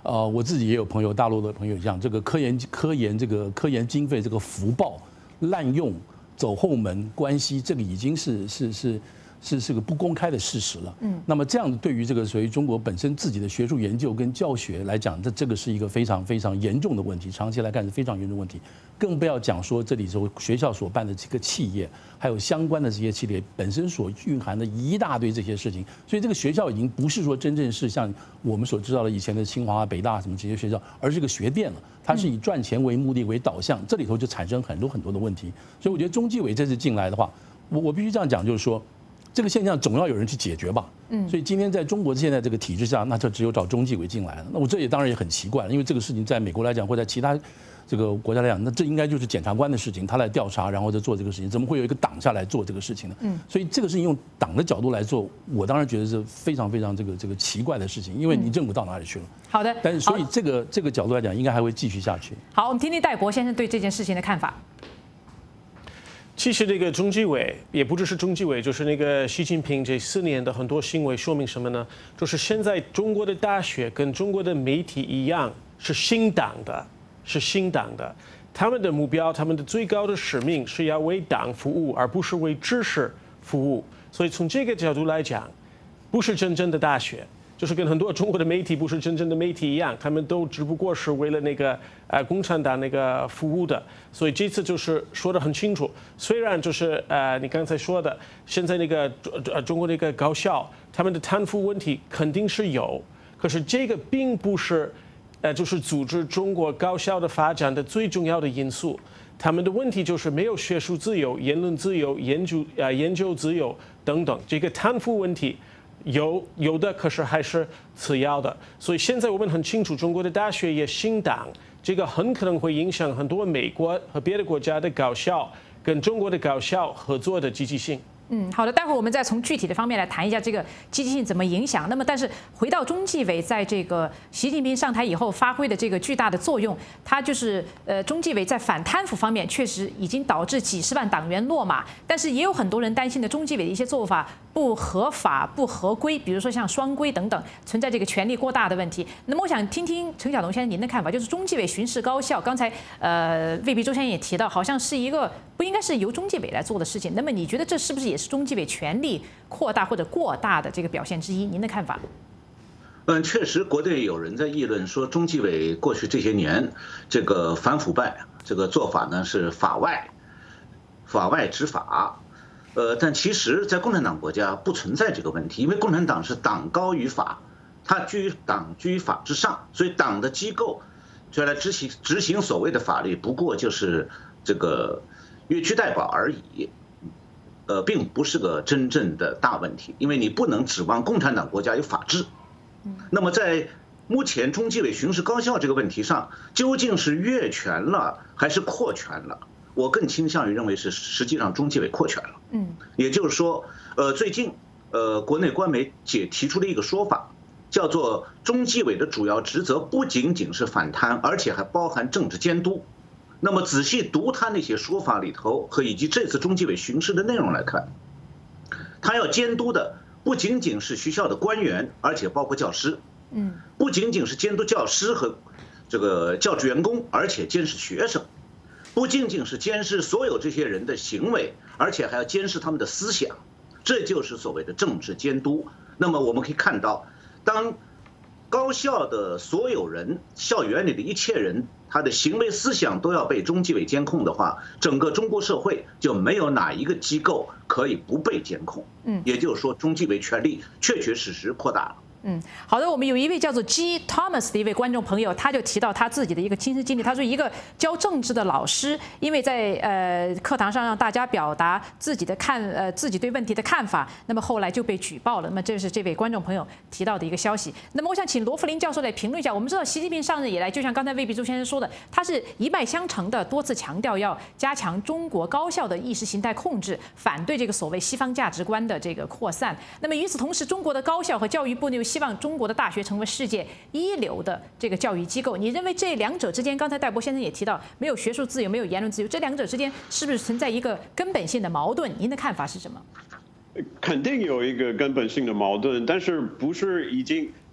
呃，我自己也有朋友，大陆的朋友讲这个科研科研这个科研经费这个福报滥用、走后门关系，这个已经是是是。是是个不公开的事实了。嗯，那么这样对于这个属于中国本身自己的学术研究跟教学来讲，这这个是一个非常非常严重的问题，长期来看是非常严重的问题。更不要讲说这里头学校所办的这个企业，还有相关的这些企业本身所蕴含的一大堆这些事情。所以这个学校已经不是说真正是像我们所知道的以前的清华、北大什么这些学校，而是个学店了。它是以赚钱为目的为导向，这里头就产生很多很多的问题。所以我觉得中纪委这次进来的话，我我必须这样讲，就是说。这个现象总要有人去解决吧，嗯，所以今天在中国现在这个体制下，那就只有找中纪委进来了。那我这也当然也很奇怪，因为这个事情在美国来讲，或者其他这个国家来讲，那这应该就是检察官的事情，他来调查，然后再做这个事情，怎么会有一个党下来做这个事情呢？嗯，所以这个事情用党的角度来做，我当然觉得是非常非常这个这个奇怪的事情，因为你政府到哪里去了？ 好的， 但是所以这个这个角度来讲，应该还会继续下去。 好，我们听听戴博先生对这件事情的看法。 其实这个中纪委也不只是中纪委，就是那个习近平这四年的很多行为，说明什么呢？就是现在中国的大学跟中国的媒体一样，是新党的，是新党的。他们的目标，他们的最高的使命是要为党服务，而不是为知识服务。所以从这个角度来讲，不是真正的大学。就是跟很多中国的媒体不是真正的媒体一样，他们都只不过是为了那个呃共产党那个服务的，所以这次就是说得很清楚。虽然就是呃你刚才说的，现在那个呃中国那个高校他们的贪腐问题肯定是有，可是这个并不是呃就是阻止中国高校的发展的最重要的因素。他们的问题就是没有学术自由、言论自由、研究呃研究自由等等，这个贪腐问题。有有的，可是还是次要的。所以现在我们很清楚，中国的大学也新党，这个很可能会影响很多美国和别的国家的高校跟中国的高校合作的积极性。 嗯，好的，待会儿我们再从具体的方面来谈一下这个积极性怎么影响。那么，但是回到中纪委在这个习近平上台以后发挥的这个巨大的作用，它就是呃，中纪委在反贪腐方面确实已经导致几十万党员落马，但是也有很多人担心的中纪委的一些做法不合法、不合规，比如说像双规等等，存在这个权力过大的问题。那么，我想听听陈晓东先生您的看法，就是中纪委巡视高校，刚才呃，未必周先生也提到，好像是一个不应该是由中纪委来做的事情。那么，你觉得这是不是也是中纪委权力扩大或者过大的这个表现之一？您的看法？ 嗯，确实，国内有人在议论说，中纪委过去这些年这个反腐败这个做法呢是法外，法外之法。呃，但其实，在共产党国家不存在这个问题，因为共产党是党高于法，它居党居于法之上，所以党的机构就来执行执行所谓的法律，不过就是这个越区代保而已。呃，并不是个真正的大问题，因为你不能指望共产党国家有法治。那么在目前中纪委巡视高校这个问题上，究竟是越权了还是扩权了？我更倾向于认为是实际上中纪委扩权了。嗯，也就是说，呃，最近呃，国内官媒解提出了一个说法，叫做中纪委的主要职责不仅仅是反贪，而且还包含政治监督。那么仔细读他那些说法里头和以及这次中纪委巡视的内容来看，他要监督的不仅仅是学校的官员，而且包括教师。嗯，不仅仅是监督教师和这个教职员工，而且监视学生。不仅仅是监视所有这些人的行为，而且还要监视他们的思想。这就是所谓的政治监督。那么我们可以看到，当高校的所有人，校园里的一切人，他的行为思想都要被中纪委监控的话，整个中国社会就没有哪一个机构可以不被监控。嗯，也就是说，中纪委权力确确实实扩大了。 嗯，好的，我们有一位叫做 G Thomas 的一位观众朋友，他就提到他自己的一个亲身经历。他说，一个教政治的老师，因为在呃课堂上让大家表达自己的看呃自己对问题的看法，那么后来就被举报了。那么这是这位观众朋友提到的一个消息。那么我想请罗福林教授来评论一下。我们知道习近平上任以来，就像刚才魏必周先生说的，他是一脉相承的，多次强调要加强中国高校的意识形态控制，反对这个所谓西方价值观的这个扩散。那么与此同时，中国的高校和教育部呢又希望中国的大学成为世界一流的这个教育机构。你认为这两者之间，刚才戴博先生也提到，没有学术自由，没有言论自由，这两者之间是不是存在一个根本性的矛盾？您的看法是什么？ 肯定有一个根本性的矛盾，但是不是已经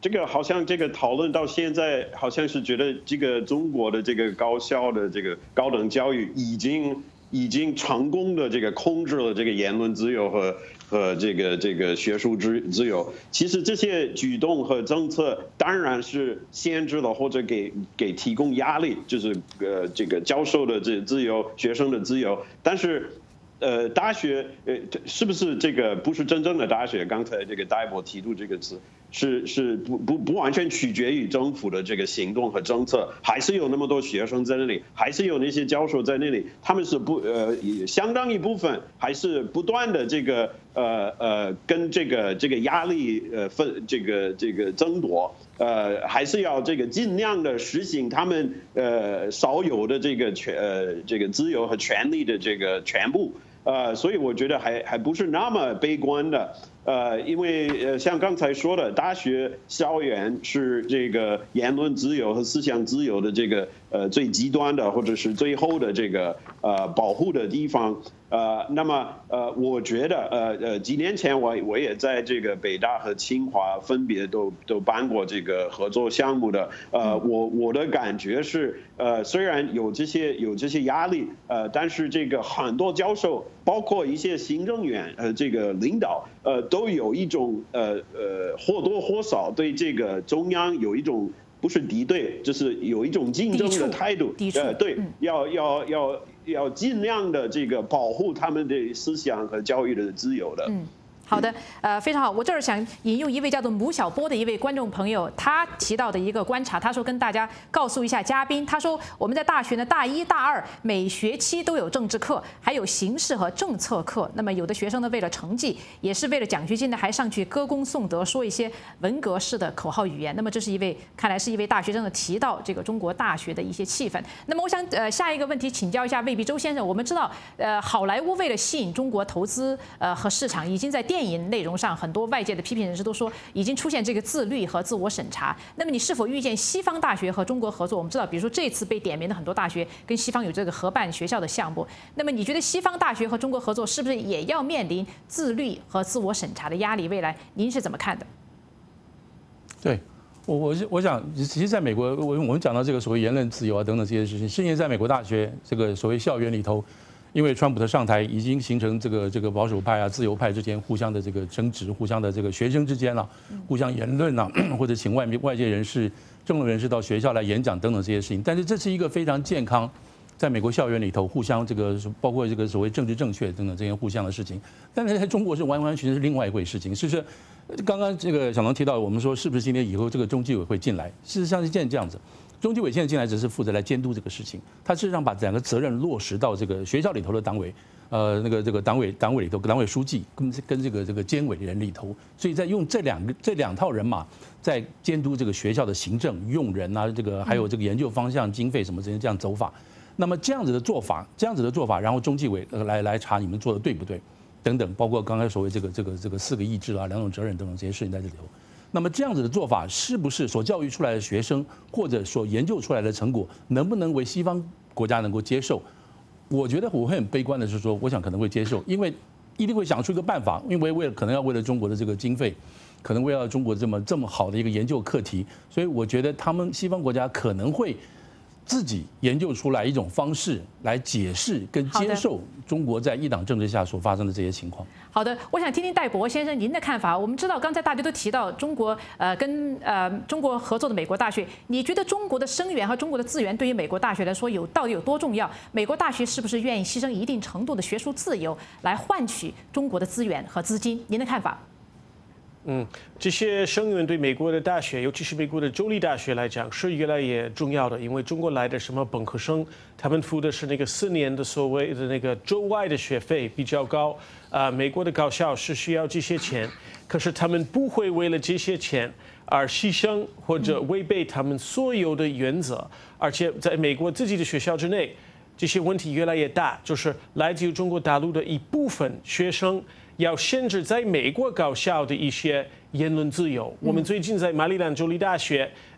这个好像这个讨论到现在，好像是觉得这个中国的这个高校的这个高等教育已经已经成功的这个控制了这个言论自由和和这个这个学术自自由。其实这些举动和政策当然是限制了或者给给提供压力，就是呃这个教授的这自由、学生的自由，但是。呃，大学呃，是不是这个不是真正的大学？刚才这个戴博提出这个词，是是不不不完全取决于政府的这个行动和政策，还是有那么多学生在那里，还是有那些教授在那里，他们是不呃相当一部分还是不断的这个呃呃跟这个这个压力呃分这个这个争夺。呃，还是要这个尽量的实行他们呃少有的这个权呃这个自由和权利的这个全部。呃，所以我觉得还还不是那么悲观的，呃，因为呃像刚才说的，大学校园是这个言论自由和思想自由的这个呃最极端的或者是最后的这个呃保护的地方。呃，那么呃，我觉得呃呃几年前我我也在这个北大和清华分别都都办过这个合作项目的。呃，我我的感觉是，呃，虽然有这些有这些压力，呃，但是这个很多教授，包括一些行政院呃这个领导，呃，都有一种呃呃或多或少对这个中央有一种不是敌对，就是有一种竞争的态度。呃，对，要要要。要尽量的这个保护他们的思想和教育的自由的。 嗯。好的，呃，非常好。我这儿想引用一位叫做母小波的一位观众朋友，他提到的一个观察，他说跟大家告诉一下嘉宾，他说我们在大学呢，大一、大二每学期都有政治课，还有形势和政策课。那么有的学生呢，为了成绩，也是为了奖学金呢，还上去歌功颂德，说一些文革式的口号语言。那么这是一位看来是一位大学生的提到这个中国大学的一些气氛。那么我想呃下一个问题请教一下魏必周先生，我们知道呃好莱坞为了吸引中国投资呃和市场，已经在电影内容上，很多外界的批评人士都说已经出现这个自律和自我审查。那么你是否预见西方大学和中国合作？我们知道，比如说这次被点名的很多大学跟西方有这个合办学校的项目。那么你觉得西方大学和中国合作是不是也要面临自律和自我审查的压力？未来您是怎么看的？ 对。我我我想，其实在美国，我我们讲到这个所谓言论自由啊等等这些事情，是因为在美国大学这个所谓校园里头，因为川普的上台已经形成这个这个保守派啊、自由派之间互相的这个争执，互相的这个学生之间啊，互相言论啊，或者请外面外界人士、政论人士到学校来演讲等等这些事情。但是这是一个非常健康，在美国校园里头互相这个包括这个所谓政治正确等等这些互相的事情。但是在中国是完完全全是另外一回事情，是不是？刚刚这个小龙提到，我们说是不是今天以后这个中纪委会进来？事实上是现在这样子。中纪委现在进来只是负责来监督这个事情，他事实上把两个责任落实到这个学校里头的党委，呃，那个这个党委党委里头，党委书记跟跟这个这个监委人里头，所以在用这两个这两套人马在监督这个学校的行政用人啊，这个还有这个研究方向、经费什么这些这样走法。那么这样子的做法，这样子的做法，然后中纪委来来查你们做的对不对，等等，包括刚才所谓这个这个这个四个意志啊、两种责任等等这些事情在这里头。那么这样子的做法，是不是所教育出来的学生或者所研究出来的成果，能不能为西方国家能够接受？我觉得我会很悲观的是说，我想可能会接受，因为一定会想出一个办法，因为为了可能要为了中国的这个经费，可能为了中国这么这么好的一个研究课题，所以我觉得他们西方国家可能会自己研究出来一种方式来解释跟接受中国在一党政治下所发生的这些情况。 好的，我想听听戴博先生您的看法。我们知道刚才大家都提到中国呃跟呃中国合作的美国大学，你觉得中国的生源和中国的资源对于美国大学来说有到底有多重要？美国大学是不是愿意牺牲一定程度的学术自由来换取中国的资源和资金？您的看法？ 嗯，这些生源对美国的大学，尤其是美国的州立大学来讲，是越来越重要的。因为中国来的什么本科生，他们付的是那个四年的所谓的那个州外的学费比较高。啊、呃，美国的高校是需要这些钱，可是他们不会为了这些钱而牺牲或者违背他们所有的原则。而且在美国自己的学校之内，这些问题越来越大，就是来自于中国大陆的一部分学生要限制在美国高校的一些言论自由。我们最近在马里兰州立大学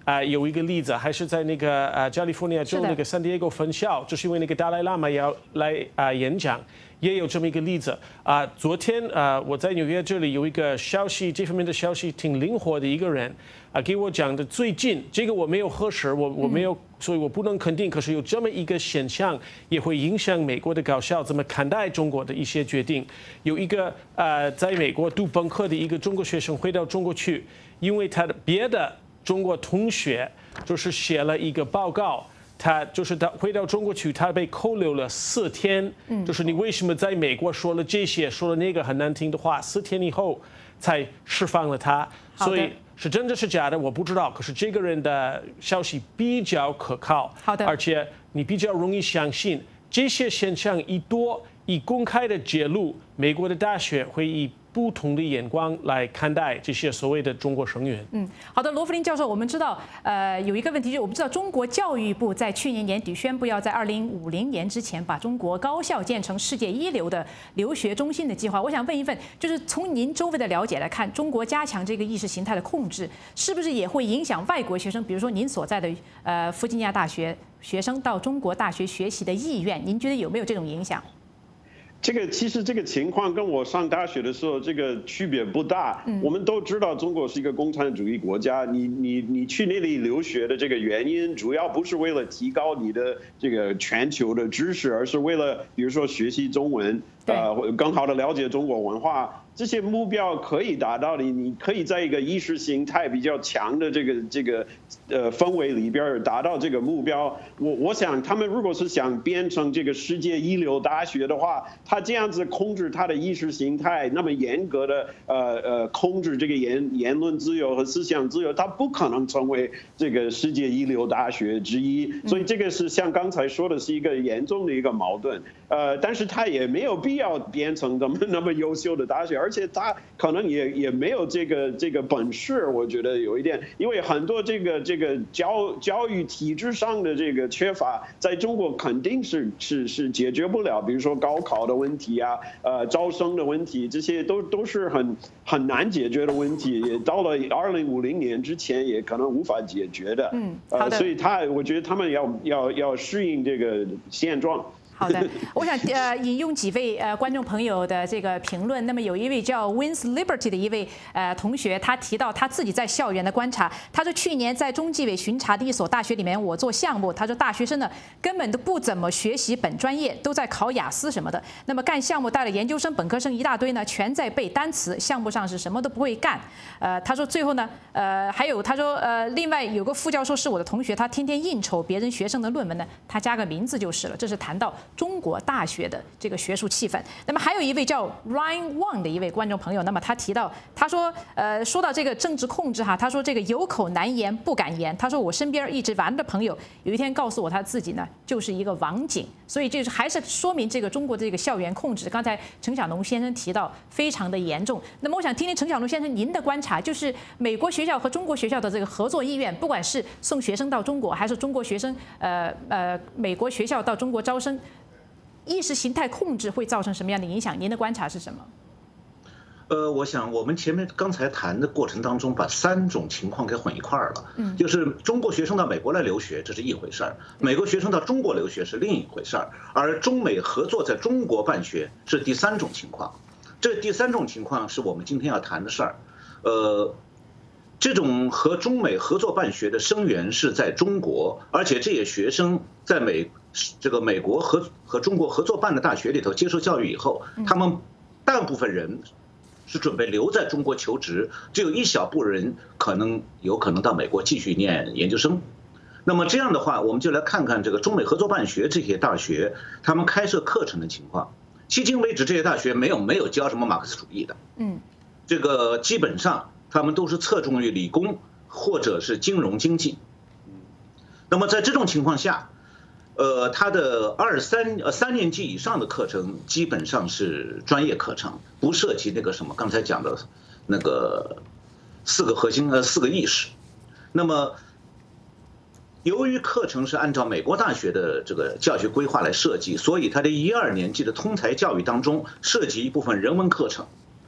啊、呃，有一个例子，还是在那个呃加利福尼亚州那个圣地亚哥分校，就是因为那个达赖喇嘛要来啊、呃、演讲，也有这么一个例子啊、呃。昨天啊、呃，我在纽约这里有一个消息，这方面的消息挺灵活的一个人啊、呃、给我讲的，最近这个我没有核实，我我没有，嗯、所以我不能肯定。可是有这么一个现象，也会影响美国的高校怎么看待中国的一些决定。有一个呃在美国读本科的一个中国学生回到中国去，因为他的别的中国同学就是写了一个报告，他就是他回到中国去，他被扣留了四天。嗯，就是你为什么在美国说了这些，说了那个很难听的话，四天以后才释放了他。所以是真的是假的我不知道，可是这个人的消息比较可靠。 好的， 而且你比较容易相信。这些现象一多，一公开的揭露，美国的大学会以不同的眼光来看待这些所谓的中国生源。 嗯，好的，罗弗林教授，我们知道，呃，有一个问题就是，我们知道中国教育部在去年年底宣布要在二零五零年之前把中国高校建成世界一流的留学中心的计划。我想问一问，就是从您周围的了解来看，中国加强这个意识形态的控制，是不是也会影响外国学生，比如说您所在的呃弗吉尼亚大学学生到中国大学学习的意愿？您觉得有没有这种影响？ 这个其实这个情况跟我上大学的时候这个区别不大。嗯、我们都知道中国是一个共产主义国家，你你你去那里留学的这个原因，主要不是为了提高你的这个全球的知识，而是为了比如说学习中文，呃，更好的了解中国文化。这些目标可以达到的，你可以在一个意识形态比较强的这个这个呃氛围里边达到这个目标。我我想他们如果是想变成这个世界一流大学的话，他这样子控制他的意识形态，那么严格的呃呃控制这个言言论自由和思想自由，他不可能成为这个世界一流大学之一。所以这个是像刚才说的是一个严重的一个矛盾。呃，但是他也没有必要变成那么那么优秀的大学。而且他可能也也没有这个这个本事，我觉得有一点，因为很多这个这个教教育体制上的这个缺乏，在中国肯定是是是解决不了，比如说高考的问题啊，呃，招生的问题，这些都都是很很难解决的问题，也到了二零五零年之前也可能无法解决的。嗯，好的。呃，所以他我觉得他们要要要适应这个现状。 好的，我想呃引用几位呃观众朋友的这个评论。那么有一位叫 Wins Liberty 的一位呃同学，他提到他自己在校园的观察。他说去年在中纪委巡查的一所大学里面，我做项目，他说大学生呢根本都不怎么学习本专业，都在考雅思什么的。那么干项目带了研究生、本科生一大堆呢，全在背单词，项目上是什么都不会干。呃，他说最后呢，呃还有他说呃另外有个副教授是我的同学，他天天应酬别人学生的论文呢，他加个名字就是了。这是谈到中国大学的这个学术气氛。那么还有一位叫 Ryan Wang 的一位观众朋友，那么他提到，他说，呃，说到这个政治控制哈，他说这个有口难言不敢言。他说我身边一直玩的朋友，有一天告诉我他自己呢就是一个网警，所以这是还是说明这个中国的这个校园控制。刚才陈小龙先生提到非常的严重。那么我想听听陈小龙先生您的观察，就是美国学校和中国学校的这个合作意愿，不管是送学生到中国，还是中国学生呃呃美国学校到中国招生。意识形态控制会造成什么样的影响？您的观察是什么？ 呃，我想我们前面刚才谈的过程当中，把三种情况给混一块儿了。嗯，就是中国学生到美国来留学，这是一回事儿；美国学生到中国留学是另一回事儿；而中美合作在中国办学是第三种情况。这第三种情况是我们今天要谈的事儿。呃，这种和中美合作办学的生源是在中国，而且这些学生在美。这个美国和和中国合作办的大学里头接受教育以后，他们大部分人是准备留在中国求职，只有一小部分人可能有可能到美国继续念研究生。那么这样的话，我们就来看看这个中美合作办学这些大学他们开设课程的情况。迄今为止，这些大学没有没有教什么马克思主义的，嗯，这个基本上他们都是侧重于理工或者是金融经济。那么在这种情况下，呃，他的二三呃三年级以上的课程基本上是专业课程，不涉及那个什么刚才讲的那个四个核心呃四个意识。那么，由于课程是按照美国大学的这个教学规划来设计，所以他的一二年级的通才教育当中涉及一部分人文课程。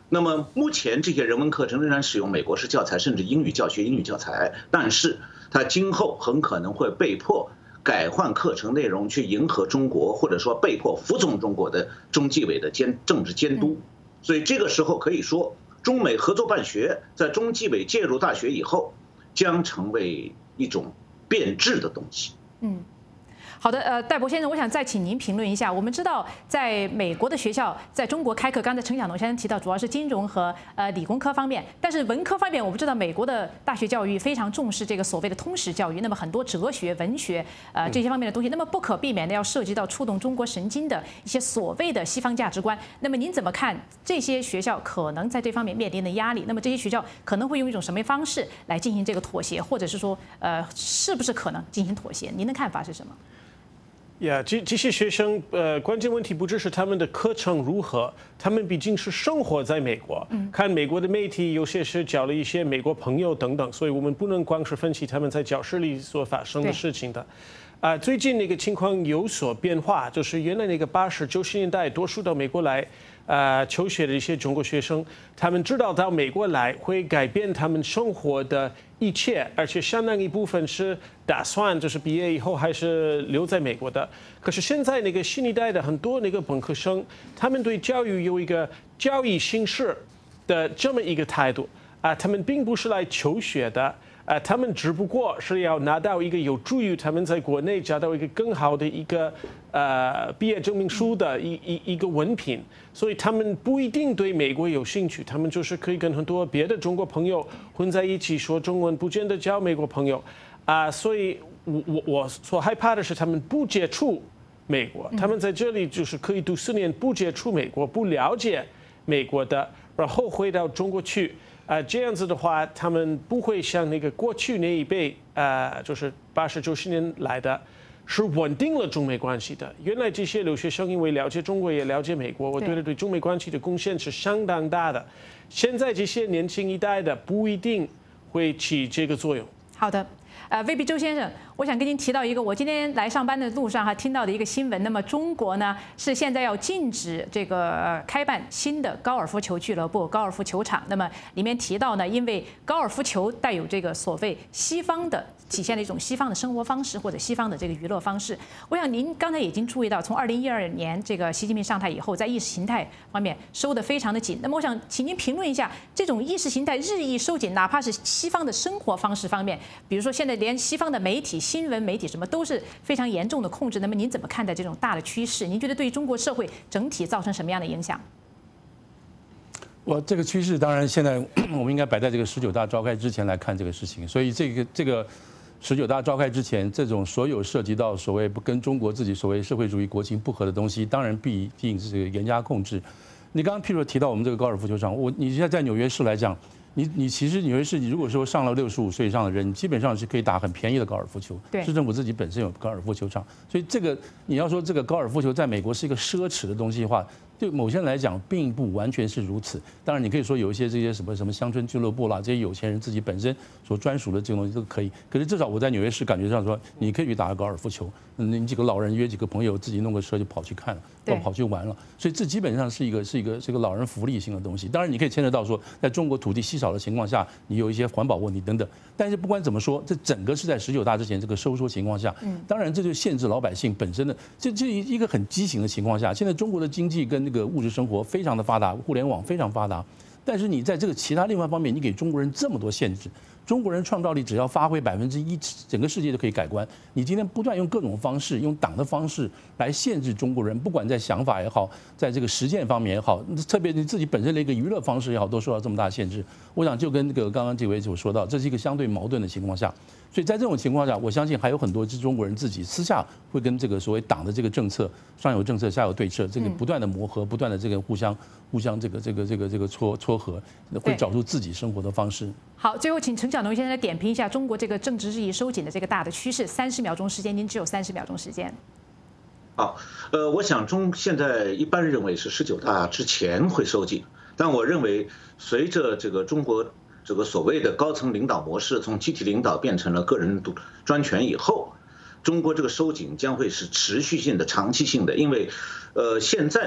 那么目前这些人文课程仍然使用美国式教材，甚至英语教学、英语教材，但是它今后很可能会被迫改换课程内容，去迎合中国，或者说被迫服从中国的中纪委的监政治监督。所以这个时候可以说，中美合作办学在中纪委介入大学以后，将成为一种变质的东西。 嗯。好的，呃，戴博先生，我想再请您评论一下。我们知道，在美国的学校在中国开课，刚才陈晓农先生提到，主要是金融和呃理工科方面，但是文科方面，我们知道美国的大学教育非常重视这个所谓的通识教育，那么很多哲学、文学呃这些方面的东西，那么不可避免的要涉及到触动中国神经的一些所谓的西方价值观。那么您怎么看这些学校可能在这方面面临的压力？那么这些学校可能会用一种什么方式来进行这个妥协，或者是说呃是不是可能进行妥协？您的看法是什么？ 呀，这这些学生，呃，关键问题不只是他们的课程如何，他们毕竟是生活在美国，看美国的媒体，有些是交了一些美国朋友等等，所以我们不能光是分析他们在教室里所发生的事情的。啊、呃，最近那个情况有所变化，就是原来那个八十九十年代多数到美国来，呃，求学的一些中国学生，他们知道到美国来会改变他们生活的一切，而且相当一部分是打算就是毕业以后还是留在美国的。可是现在那个新一代的很多那个本科生，他们对教育有一个教育形式的这么一个态度啊、呃，他们并不是来求学的。呃，他们只不过是要拿到一个有助于他们在国内找到一个更好的一个呃毕业证明书的一一一个文凭，所以他们不一定对美国有兴趣，他们就是可以跟很多别的中国朋友混在一起说中文，不见得交美国朋友啊、呃，所以我我我所害怕的是他们不接触美国，他们在这里就是可以读四年不接触美国，不了解美国的，然后回到中国去。啊、呃，这样子的话，他们不会像那个过去那一辈，呃，就是八十九十年来的，是稳定了中美关系的。原来这些留学生因为了解中国也了解美国，我觉得对中美关系的贡献是相当大的。现在这些年轻一代的不一定会起这个作用。 好的。呃 ，V B 周先生，我想跟您提到一个，我今天来上班的路上哈听到的一个新闻。那么中国呢是现在要禁止这个开办新的高尔夫球俱乐部、高尔夫球场。那么里面提到呢，因为高尔夫球带有这个所谓西方的体现了一种西方的生活方式或者西方的这个娱乐方式。我想您刚才已经注意到，从二零一二年这个习近平上台以后，在意识形态方面收得非常的紧。那么我想请您评论一下，这种意识形态日益收紧，哪怕是西方的生活方式方面，比如说现在连西方的媒体、新闻媒体什么都是非常严重的控制。那么您怎么看待这种大的趋势？您觉得对中国社会整体造成什么样的影响？ 我这个趋势当然现在我们应该摆在这个十九大召开之前来看这个事情。所以这个这个十九大召开之前，这种所有涉及到所谓不跟中国自己所谓社会主义国情不合的东西，当然必定是这个严加控制。你刚刚譬如提到我们这个高尔夫球场，我你现在在纽约市来讲。你你其实纽约市，你如果说上了六十五岁以上的人，基本上是可以打很便宜的高尔夫球。 对， 市政府自己本身有高尔夫球场，所以这个你要说这个高尔夫球在美国是一个奢侈的东西的话，对某些人来讲并不完全是如此。当然，你可以说有一些这些什么什么乡村俱乐部啦，这些有钱人自己本身所专属的这种东西都可以。可是至少我在纽约市感觉上说，你可以去打个高尔夫球，你几个老人约几个朋友，自己弄个车就跑去看了，或跑去玩了。所以这基本上是一个是一个是一个老人福利性的东西。当然，你可以牵扯到说，在中国土地稀少的情况下，你有一些环保问题等等。但是不管怎么说，这整个是在十九大之前这个收缩情况下，当然这就限制老百姓本身的，这这一个很畸形的情况下。现在中国的经济跟那个物质生活非常的发达，互联网非常发达，但是你在这个其他另外一方面，你给中国人这么多限制。中国人创造力只要发挥百分之一，整个世界就可以改观。你今天不断用各种方式，用党的方式来限制中国人，不管在想法也好，在这个实践方面也好，特别你自己本身的一个娱乐方式也好，都受到这么大限制。我想就跟那个刚刚这位所说到，这是一个相对矛盾的情况下。所以在这种情况下，我相信还有很多是中国人自己私下会跟这个所谓党的这个政策，上有政策，下有对策，这个不断的磨合，不断的这个互相互相这个这个这个这个撮撮合，会找出自己生活的方式。 好，最后请陈晓农先生来点评一下中国这个政治日益收紧的这个大的趋势。三十秒钟时间，您只有三十秒钟时间。 好，呃，我想中现在一般认为是十九大之前会收紧，但我认为随着这个中国这个所谓的高层领导模式从集体领导变成了个人独专权以后，中国这个收紧将会是持续性的、长期性的，因为，呃，现在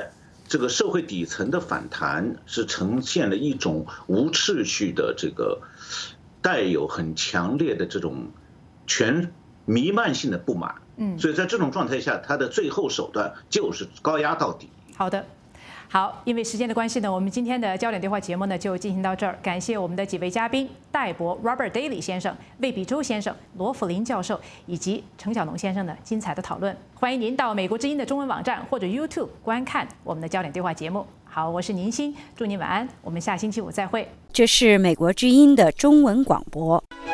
这个社会底层的反弹是呈现了一种无秩序的这个带有很强烈的这种全弥漫性的不满。嗯，所以在这种状态下，他的最后手段就是高压到底。 好的。好，因为时间的关系呢，我们今天的焦点对话节目呢就进行到这儿。感谢我们的几位嘉宾：戴博 Robert Daly 先生、魏比洲先生、罗福林教授以及程小农先生的精彩的讨论。欢迎您到美国之音的中文网站或者 YouTube 观看我们的焦点对话节目。好，我是宁欣，祝您晚安，我们下星期五再会。 这是美国之音的中文广播。